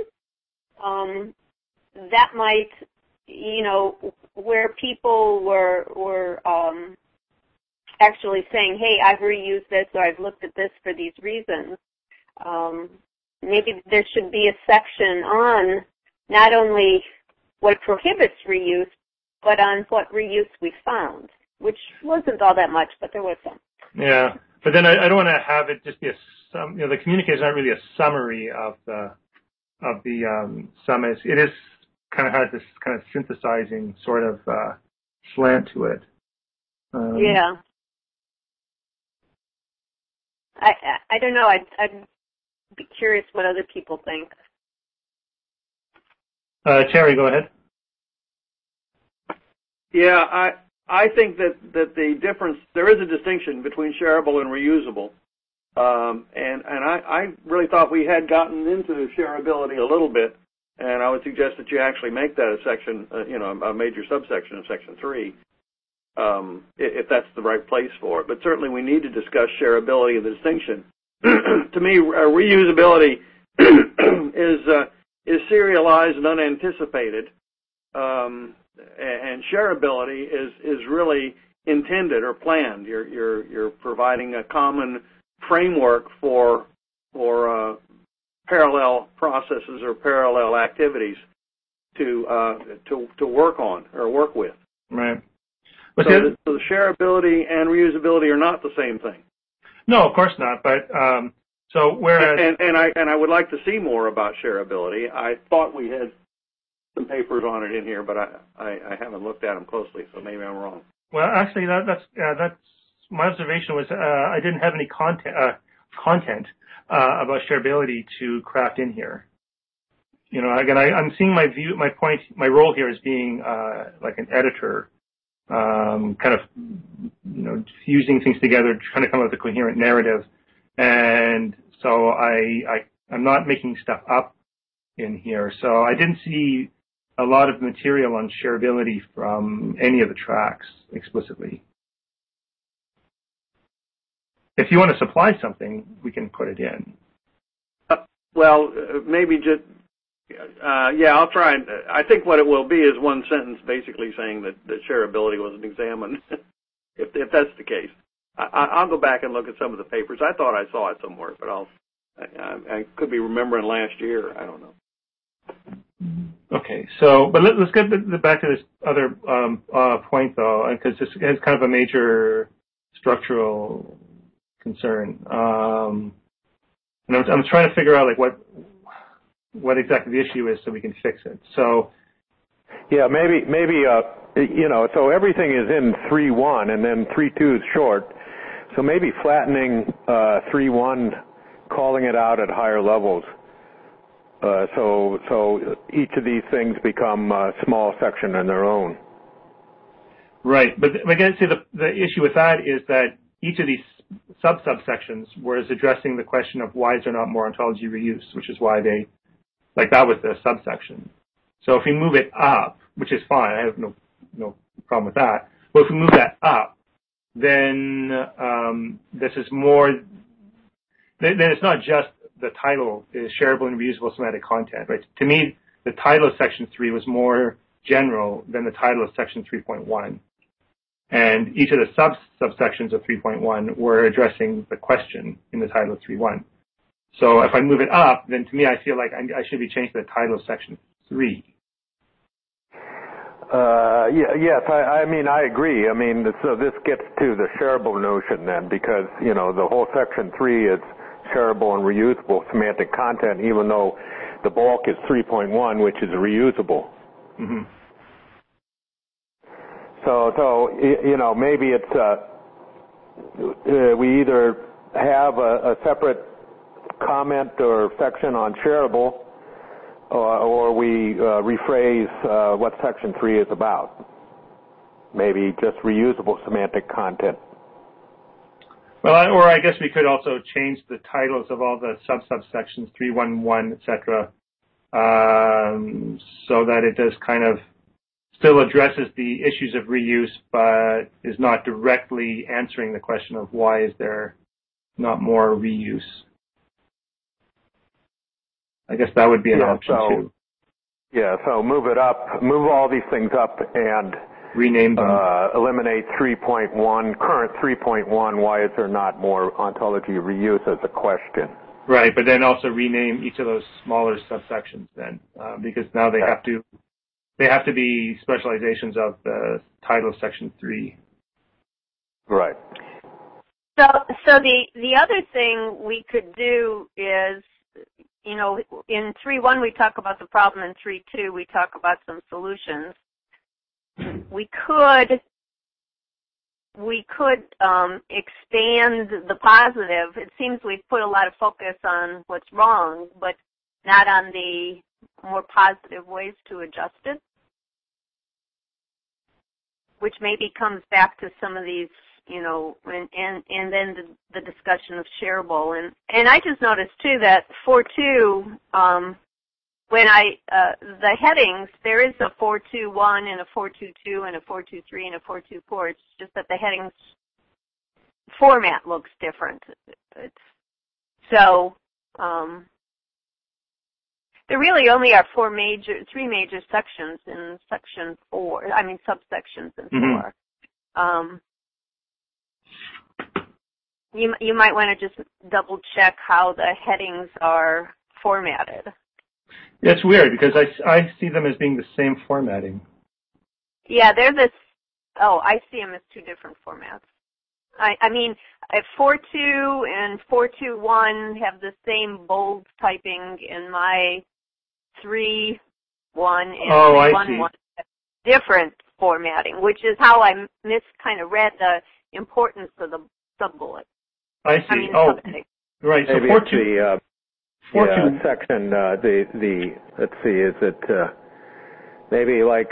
that might, where people were actually saying, hey, I've reused this or I've looked at this for these reasons. Maybe there should be a section on not only what prohibits reuse, but on what reuse we found, which wasn't all that much, but there was some. Yeah, but then I don't want to have it just be the communique is not really a summary of the summit. It is kind of has this kind of synthesizing sort of slant to it. Yeah. I don't know. I'd be curious what other people think. Terry, go ahead. Yeah, I think that the difference, there is a distinction between shareable and reusable. And I really thought we had gotten into shareability a little bit, and I would suggest that you actually make that a section, a major subsection of Section 3, if that's the right place for it. But certainly we need to discuss shareability and the distinction. To me, reusability is serialized and unanticipated, and shareability is really intended or planned. You're providing a common framework for parallel processes or parallel activities to work on or work with. Right. So the shareability and reusability are not the same thing. No, of course not. But so whereas and I would like to see more about shareability. I thought we had some papers on it in here, but I haven't looked at them closely, so maybe I'm wrong. Well, actually, that's my observation was I didn't have any content about shareability to craft in here. Again, I'm seeing my role here as being like an editor, kind of fusing things together, trying to come up with a coherent narrative, and so I'm not making stuff up in here. So I didn't see a lot of material on shareability from any of the tracks explicitly. If you want to supply something, we can put it in. Well, maybe just, I'll try. I think what it will be is one sentence basically saying that shareability wasn't examined, if that's the case. I'll go back and look at some of the papers. I thought I saw it somewhere, but I could be remembering last year. I don't know. Okay, so, but let's get back to this other point, though, because this is kind of a major structural concern. And I'm trying to figure out like what exactly the issue is so we can fix it. So yeah, maybe so everything is in 3.1 and then 3.2 is short. So maybe flattening 3.1, calling it out at higher levels. So each of these things become a small section on their own. Right, but again, see the issue with that is that each of these subsections was addressing the question of why is there not more ontology reuse, which is why that was the subsection. So if we move it up, which is fine, I have no problem with that. But if we move that up, then this is more. Then it's not just the title is shareable and reusable semantic content, right? To me, the title of Section 3 was more general than the title of Section 3.1. And each of the subsections of 3.1 were addressing the question in the title of 3.1. So if I move it up, then to me I feel like I should be changed to the title of Section 3. Yes, I mean, I agree. I mean, so this gets to the shareable notion then, because, the whole Section 3 is shareable and reusable semantic content, even though the bulk is 3.1, which is reusable. Mm-hmm. So maybe it's we either have a separate comment or section on shareable, or we rephrase what Section 3 is about. Maybe just reusable semantic content. Well, or I guess we could also change the titles of all the subsections, 3.1.1, etc., so that it does kind of still addresses the issues of reuse, but is not directly answering the question of why is there not more reuse. I guess that would be an option too. Yeah, so move it up, move all these things up and rename them. Eliminate 3.1, current 3.1, why is there not more ontology reuse as a question? Right, but then also rename each of those smaller subsections then, because now they have to be specializations of the title of Section 3. Right. So the other thing we could do is, in 3.1 we talk about the problem, in 3.2 we talk about some solutions. We could expand the positive. It seems we've put a lot of focus on what's wrong, but not on the more positive ways to adjust it, which maybe comes back to some of these, and then the discussion of shareable. And I just noticed too that 4.2, when the headings, there is a 4.2.1 and a 4.2.2 and a 4.2.3 and a 4.2.4. It's just that the headings format looks different. There really only are three major sections in Section 4. I mean subsections in 4. You might want to just double check how the headings are formatted. Yeah, it's weird because I see them as being the same formatting. Yeah, they're this. Oh, I see them as two different formats. I mean, 4.2 and 4.2.1 have the same bold typing in my 3.1 and 3.1.1 different formatting, which is how I kind of read the importance of the sub-bullet. I see. Right. So maybe 4.2. Section, let's see, is it maybe like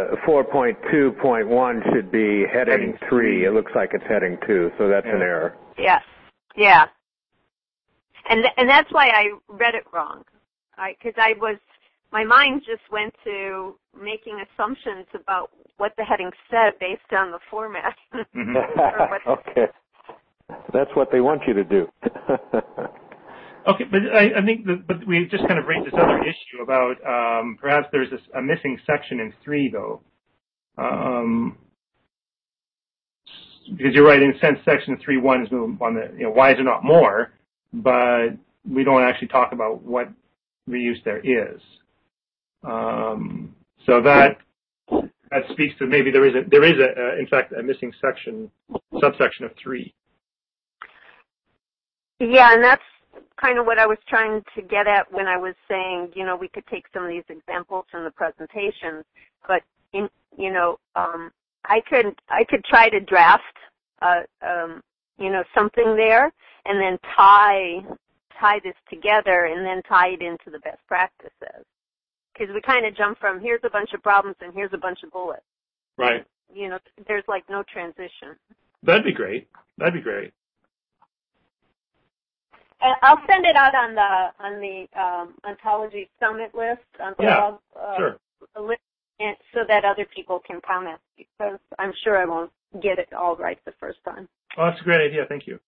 4.2.1 should be heading 3. It looks like it's heading 2, so that's an error. Yes. Yeah. And that's why I read it wrong. Because my mind just went to making assumptions about what the heading said based on the format. Okay. That's what they want you to do. Okay, but I think but we just kind of raised this other issue about perhaps there's a missing section in 3, though. Because you're right, in a sense, Section 3.1 is on the, why is there not more, but we don't actually talk about what reuse there is. So that speaks to maybe there is in fact a missing subsection of 3. Yeah, and that's kind of what I was trying to get at when I was saying, we could take some of these examples from the presentations, but I could try to draft, something there, and then tie this together, and then tie it into the best practices. Because we kind of jump from here's a bunch of problems and here's a bunch of bullets. Right. There's like no transition. That'd be great. I'll send it out on the Ontology Summit list on the blog, sure. List, and so that other people can comment, because I'm sure I won't get it all right the first time. Oh, that's a great idea. Thank you.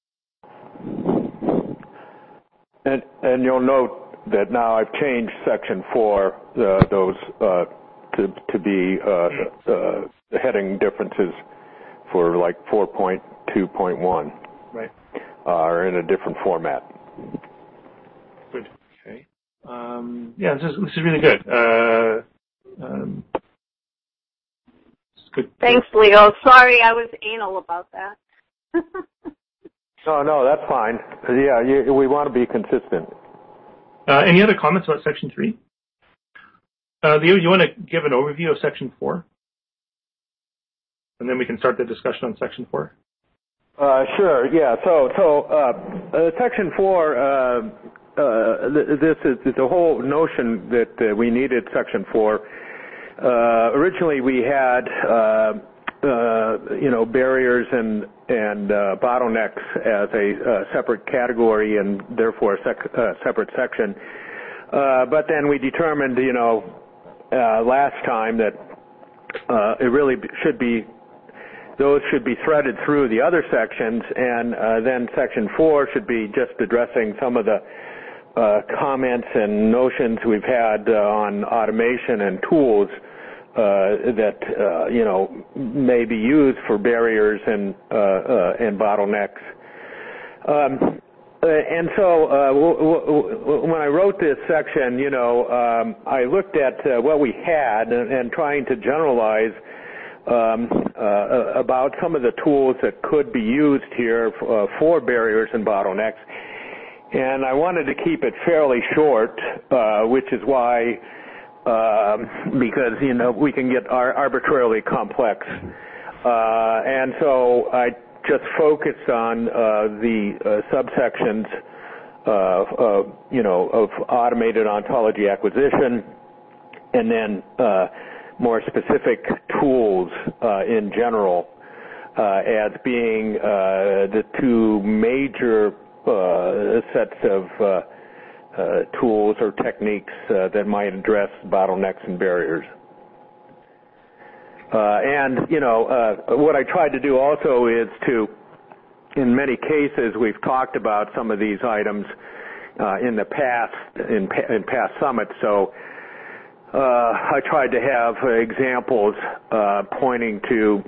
And you'll note that now I've changed Section 4, those to be heading differences for like 4.2.1. Right. Are in a different format. Good. Okay. Yeah, this is really good. It's good. Thanks, Leo. Sorry, I was anal about that. No, that's fine. Yeah, we want to be consistent. Any other comments about Section 3? Leo, you want to give an overview of Section 4? And then we can start the discussion on Section 4. Sure. Yeah. So Section 4. This is the whole notion that we needed Section 4. Originally, we had barriers and bottlenecks as a separate category and therefore a separate section. But then we determined, last time that it really should be. Those should be threaded through the other sections, and then Section 4 should be just addressing some of the comments and notions we've had on automation and tools that may be used for barriers and bottlenecks. And so when I wrote this section, I looked at what we had and trying to generalize about some of the tools that could be used here for barriers and bottlenecks. And I wanted to keep it fairly short, which is why, because, we can get arbitrarily complex. And so I just focused on the subsections of automated ontology acquisition, and then more specific tools in general as being the two major sets of tools or techniques that might address bottlenecks and barriers. What I tried to do also is to, in many cases, we've talked about some of these items in the past, in past summits, so I tried to have examples pointing to,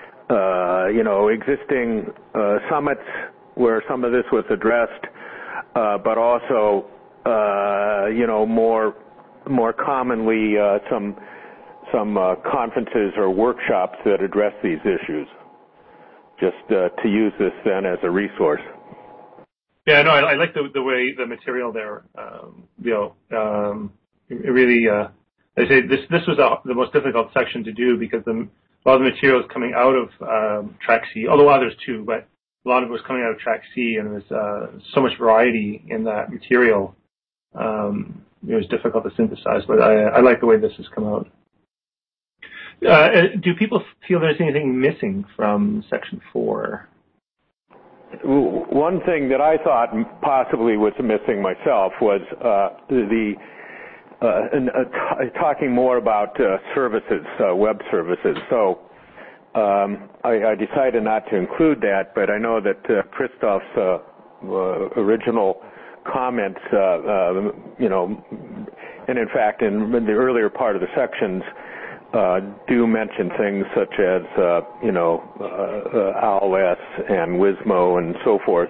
existing summits where some of this was addressed, but also, more commonly some conferences or workshops that address these issues. Just to use this then as a resource. Yeah, no, I like the way the material there, Bill. It really. I say this was the most difficult section to do because a lot of the material is coming out of Track C, although others too, but a lot of it was coming out of Track C, and there's so much variety in that material. It was difficult to synthesize, but I like the way this has come out. Do people feel there's anything missing from Section 4? One thing that I thought possibly was missing myself was talking more about services, web services. So I decided not to include that, but I know that Christoph's original comments, and in fact in the earlier part of the sections, do mention things such as, OWLS and WSMO and so forth.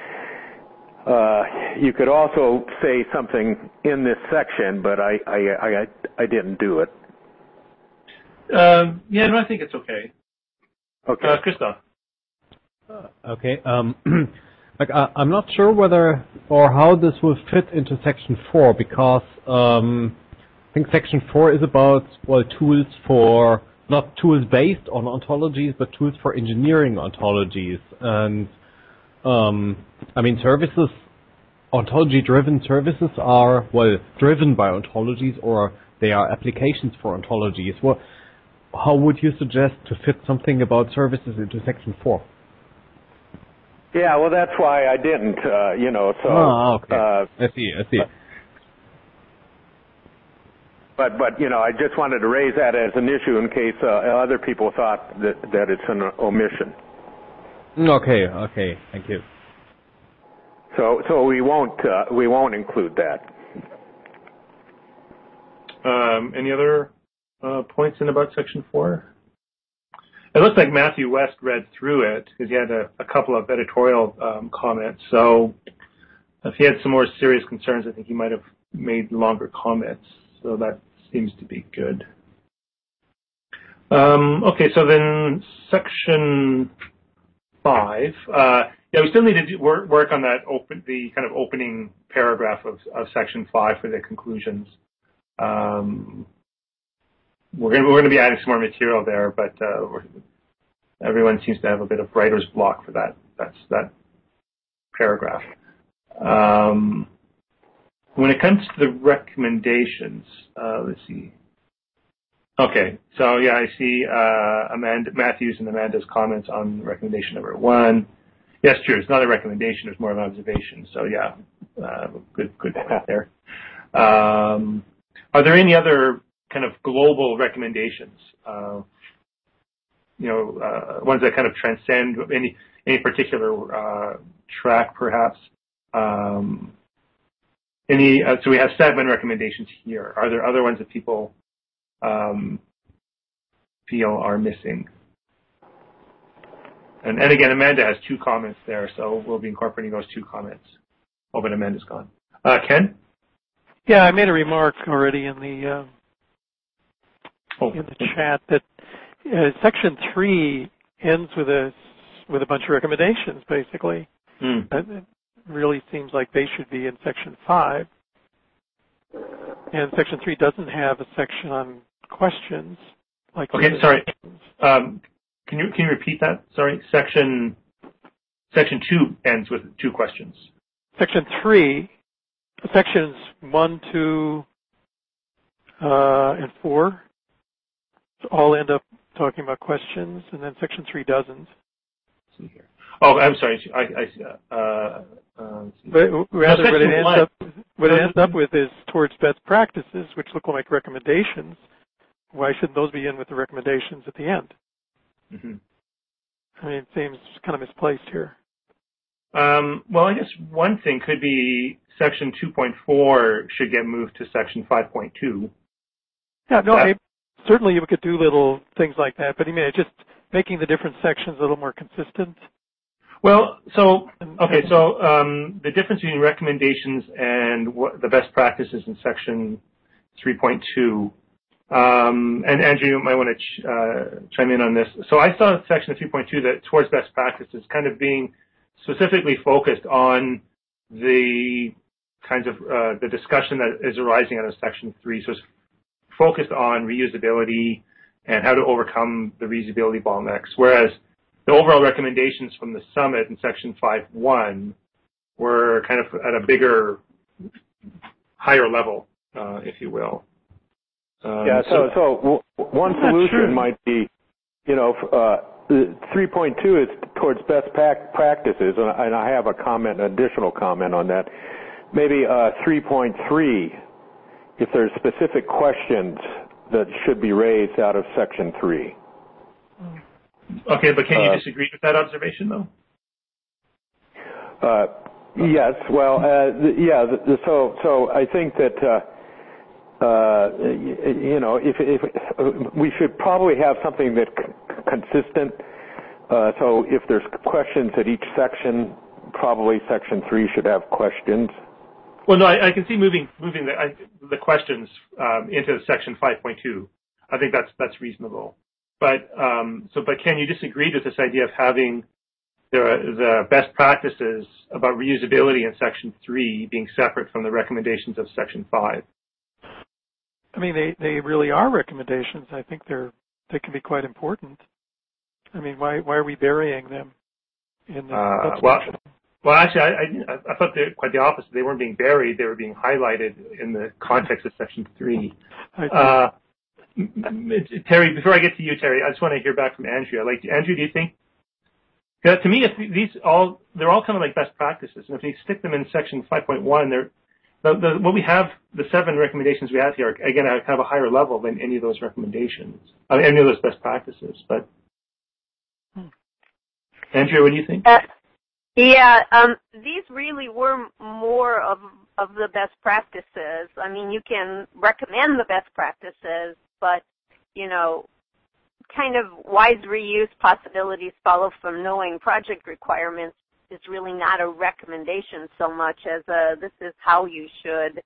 You could also say something in this section, but I didn't do it. Yeah, no, I think it's okay. Okay. Christoph. Okay. I'm not sure whether or how this will fit into Section 4, because I think Section 4 is about, tools for, not tools based on ontologies, but tools for engineering ontologies. And, services, ontology-driven services are, driven by ontologies, or they are applications for ontologies. Well, how would you suggest to fit something about services into Section 4? Yeah, well, that's why I didn't, so... Oh, okay. I see. But I just wanted to raise that as an issue in case other people thought that it's an omission. Okay, thank you. So we won't include that. Any other points in about Section 4? It looks like Matthew West read through it because he had a couple of editorial comments. So if he had some more serious concerns, I think he might have made longer comments. So that seems to be good. Okay, so then Section 5. We still need to work on that the kind of opening paragraph of Section 5 for the conclusions. We're going to be adding some more material there, but everyone seems to have a bit of writer's block for that paragraph. When it comes to the recommendations, let's see. Okay, so yeah, I see Matthews and Amanda's comments on recommendation number 1. Yes, true. It's not a recommendation; it's more of an observation. So yeah, good point there. Are there any other kind of global recommendations? Ones that kind of transcend any particular track, perhaps. So we have 7 recommendations here. Are there other ones that people feel are missing? And again, Amanda has 2 comments there, so we'll be incorporating those 2 comments. Oh, but Amanda's gone. Ken? Yeah, I made a remark already in the chat that Section 3 ends with a bunch of recommendations, basically. It really seems like they should be in Section 5. And Section 3 doesn't have a section on questions. Okay, sorry. Can you repeat that? Sorry. Section 2 ends with 2 questions. Section 3, sections 1, 2, and 4 all end up talking about questions, and then Section 3 doesn't. Let's see here. Oh, I'm sorry. What it ends up with is towards best practices, which look like recommendations. Why shouldn't those be in with the recommendations at the end? Mm-hmm. I mean, it seems kind of misplaced here. Well, I guess one thing could be Section 2.4 should get moved to Section 5.2. Yeah, no, certainly you could do little things like that, but I mean, just making the different sections a little more consistent. Well, the difference between recommendations and the best practices in Section 3.2, and Andrew, you might want to chime in on this. So I saw Section 3.2 that towards best practices kind of being specifically focused on the kinds of the discussion that is arising out of Section 3. So it's focused on reusability and how to overcome the reusability bottlenecks, whereas the overall recommendations from the summit in Section 5.1 were kind of at a bigger, higher level, if you will. So one solution might be, 3.2 is towards best practices, and I have an additional comment on that. Maybe 3.3, if there's specific questions that should be raised out of Section 3. Okay, but can you disagree with that observation, though? Yes. Well, So I think that if we should probably have something that's consistent. So if there's questions at each section, probably Section 3 should have questions. Well, no, I can see moving the questions into Section 5.2. I think that's reasonable. But Ken, you disagreed with this idea of having the best practices about reusability in Section 3 being separate from the recommendations of Section 5. I mean, they really are recommendations. I think they can be quite important. I mean, why are we burying them in the well, actually, I thought they're quite the opposite. They weren't being buried; they were being highlighted in the context of Section 3. Terry, before I get to you, Terry, I just want to hear back from Andrea. Andrea, do you think? To me, if they're all kind of like best practices, and if you stick them in Section 5.1, what we have, the 7 recommendations we have here, again, are kind of a higher level than any of those recommendations, any of those best practices. But Andrea, what do you think? These really were more of the best practices. I mean, you can recommend the best practices, but, kind of wise reuse possibilities follow from knowing project requirements is really not a recommendation so much as this is how you should,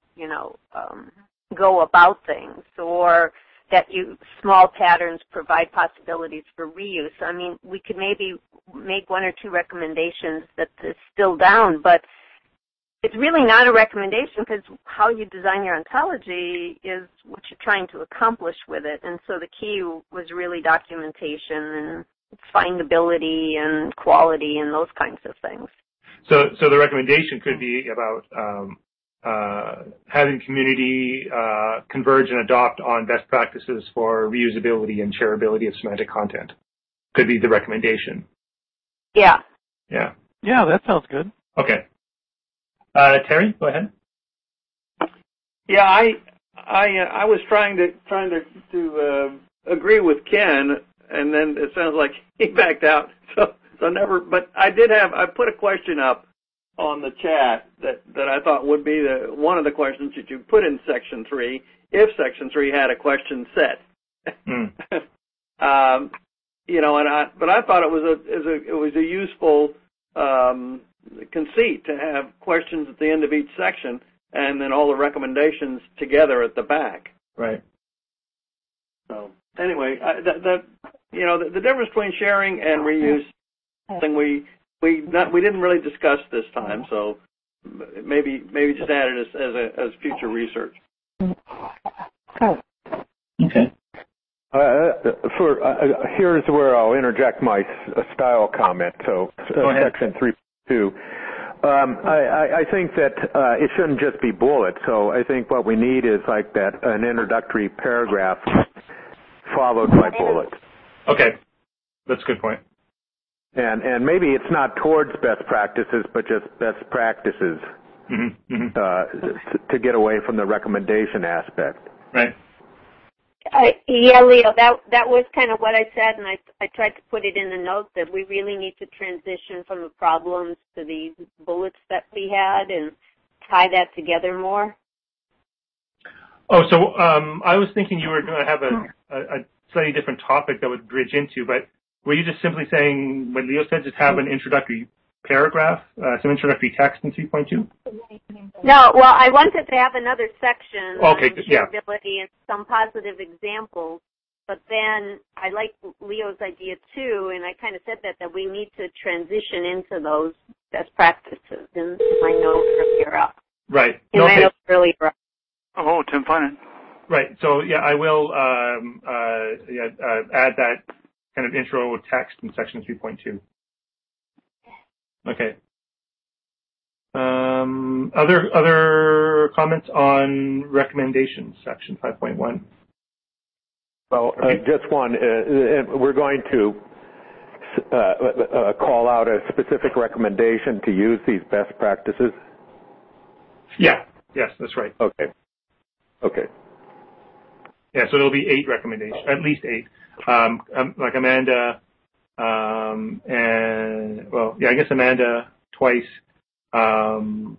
go about things, or that small patterns provide possibilities for reuse. I mean, we could maybe make 1 or 2 recommendations that is still down, but it's really not a recommendation because how you design your ontology is what you're trying to accomplish with it. And so the key was really documentation and findability and quality and those kinds of things. So the recommendation could be about having community converge and adopt on best practices for reusability and shareability of semantic content. Could be the recommendation. Yeah. Yeah. Yeah, that sounds good. Okay. Terry, go ahead. Yeah, I was trying to agree with Ken, and then it sounds like he backed out. So never. But I put a question up on the chat that I thought would be one of the questions that you put in Section 3 if Section 3 had a question set. But I thought it was a useful conceit to have questions at the end of each section and then all the recommendations together at the back. Right. So anyway, the difference between sharing and reuse, something we didn't really discuss this time. So maybe just add it as future research. Okay. Here's where I'll interject my style comment. So Section 3.2. I think that it shouldn't just be bullets. So I think what we need is like an introductory paragraph followed by bullets. Okay, that's a good point. And maybe it's not towards best practices, but just best practices to get away from the recommendation aspect. Right. Leo, that was kind of what I said, and I tried to put it in the notes that we really need to transition from the problems to the bullets that we had and tie that together more. Oh, so I was thinking you were going to have a slightly different topic that would bridge into, but were you just simply saying what Leo said, just have an introductory paragraph, some introductory text in 3.2? No, well, I wanted to have another section on yeah. shareability and some positive examples, but then I like Leo's idea too, and I kind of said that we need to transition into those best practices in my note earlier up. Right. My note earlier up. Oh, Tim Finan. Right. So, yeah, I will add that kind of intro text in Section 3.2. Okay. Other comments on recommendations, Section 5.1? Well, just one. We're going to call out a specific recommendation to use these best practices. Yeah. Yes, that's right. Okay. Yeah, so there'll be 8 recommendations, at least 8. Like Amanda, I guess Amanda twice kind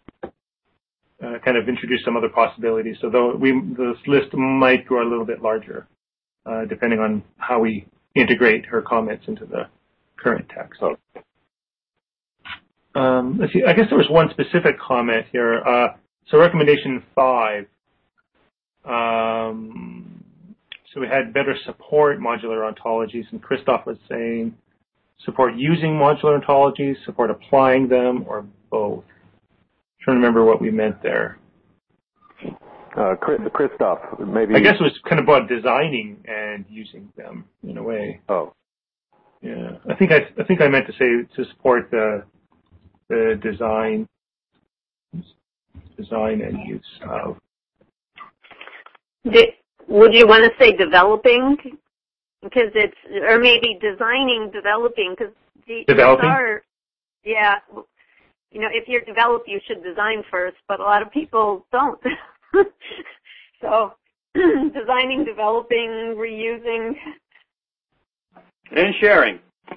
of introduced some other possibilities. So this list might grow a little bit larger, depending on how we integrate her comments into the current text. Let's see. I guess there was one specific comment here. So recommendation 5. So we had better support modular ontologies, and Christoph was saying support using modular ontologies, support applying them, or both? I'm trying to remember what we meant there. Christoph, maybe. I guess it was kind of about designing and using them in a way. Oh. Yeah, I think I meant to say to support the design and use of. Would you want to say developing? Because it's, or maybe designing, developing, because developing? Yeah, you know, if you're developed, you should design first, but a lot of people don't. So, designing, developing, reusing. And sharing.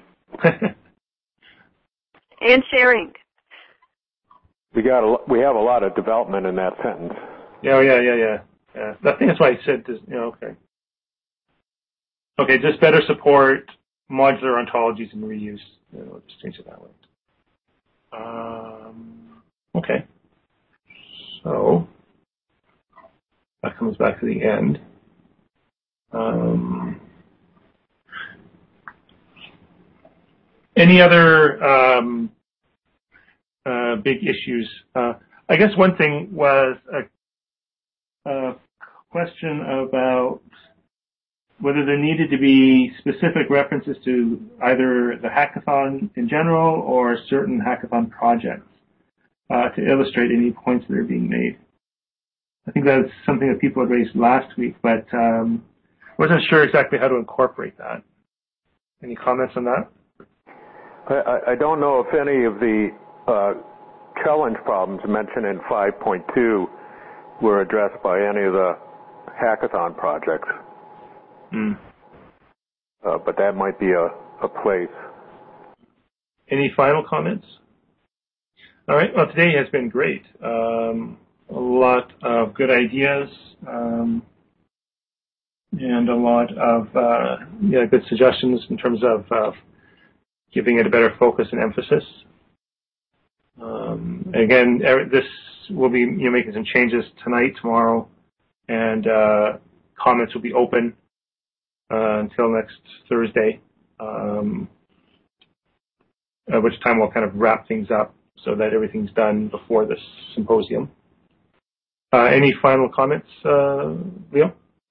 And sharing. We have a lot of development in that sentence. Yeah. I think that's why I said this. Okay. Okay, just better support modular ontologies and reuse. We'll just change it that way. Okay. So that comes back to the end. Any other big issues? I guess one thing was a question about whether there needed to be specific references to either the hackathon in general or certain hackathon projects to illustrate any points that are being made. I think that's something that people had raised last week, but wasn't sure exactly how to incorporate that. Any comments on that? I don't know if any of the challenge problems mentioned in 5.2 were addressed by any of the hackathon projects. But that might be a place. Any final comments? All right. Well, today has been great. A lot of good ideas and a lot of good suggestions in terms of giving it a better focus and emphasis. Again, this will be making some changes tonight, tomorrow, and comments will be open until next Thursday, at which time we'll kind of wrap things up so that everything's done before this symposium. Any final comments, Leo?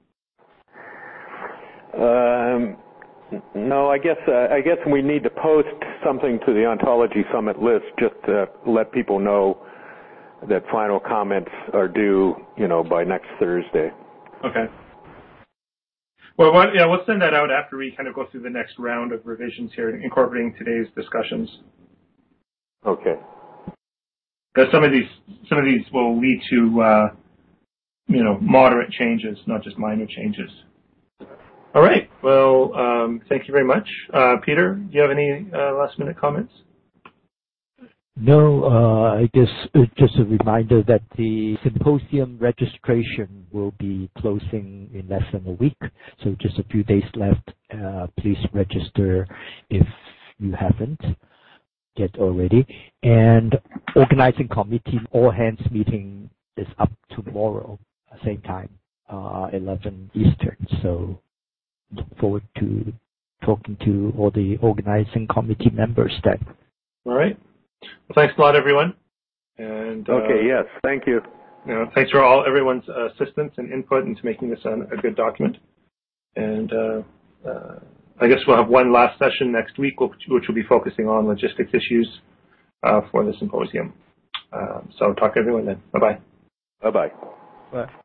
No, I guess we need to post something to the Ontology Summit list just to let people know that final comments are due, by next Thursday. Okay. Well, we'll send that out after we kind of go through the next round of revisions here, incorporating today's discussions. Okay. Because some of these will lead to moderate changes, not just minor changes. All right. Well, thank you very much, Peter. Do you have any last-minute comments? No, I guess just a reminder that the symposium registration will be closing in less than a week, so just a few days left. Please register if you haven't yet already. And organizing committee all-hands meeting is up tomorrow, same time, 11 Eastern. So look forward to talking to all the organizing committee members then. All right. Well, thanks a lot, everyone. And okay, yes, thank you. Thanks for everyone's assistance and input into making this a good document. And I guess we'll have one last session next week, which will be focusing on logistics issues for the symposium. So talk to everyone then. Bye-bye. Bye-bye. Bye.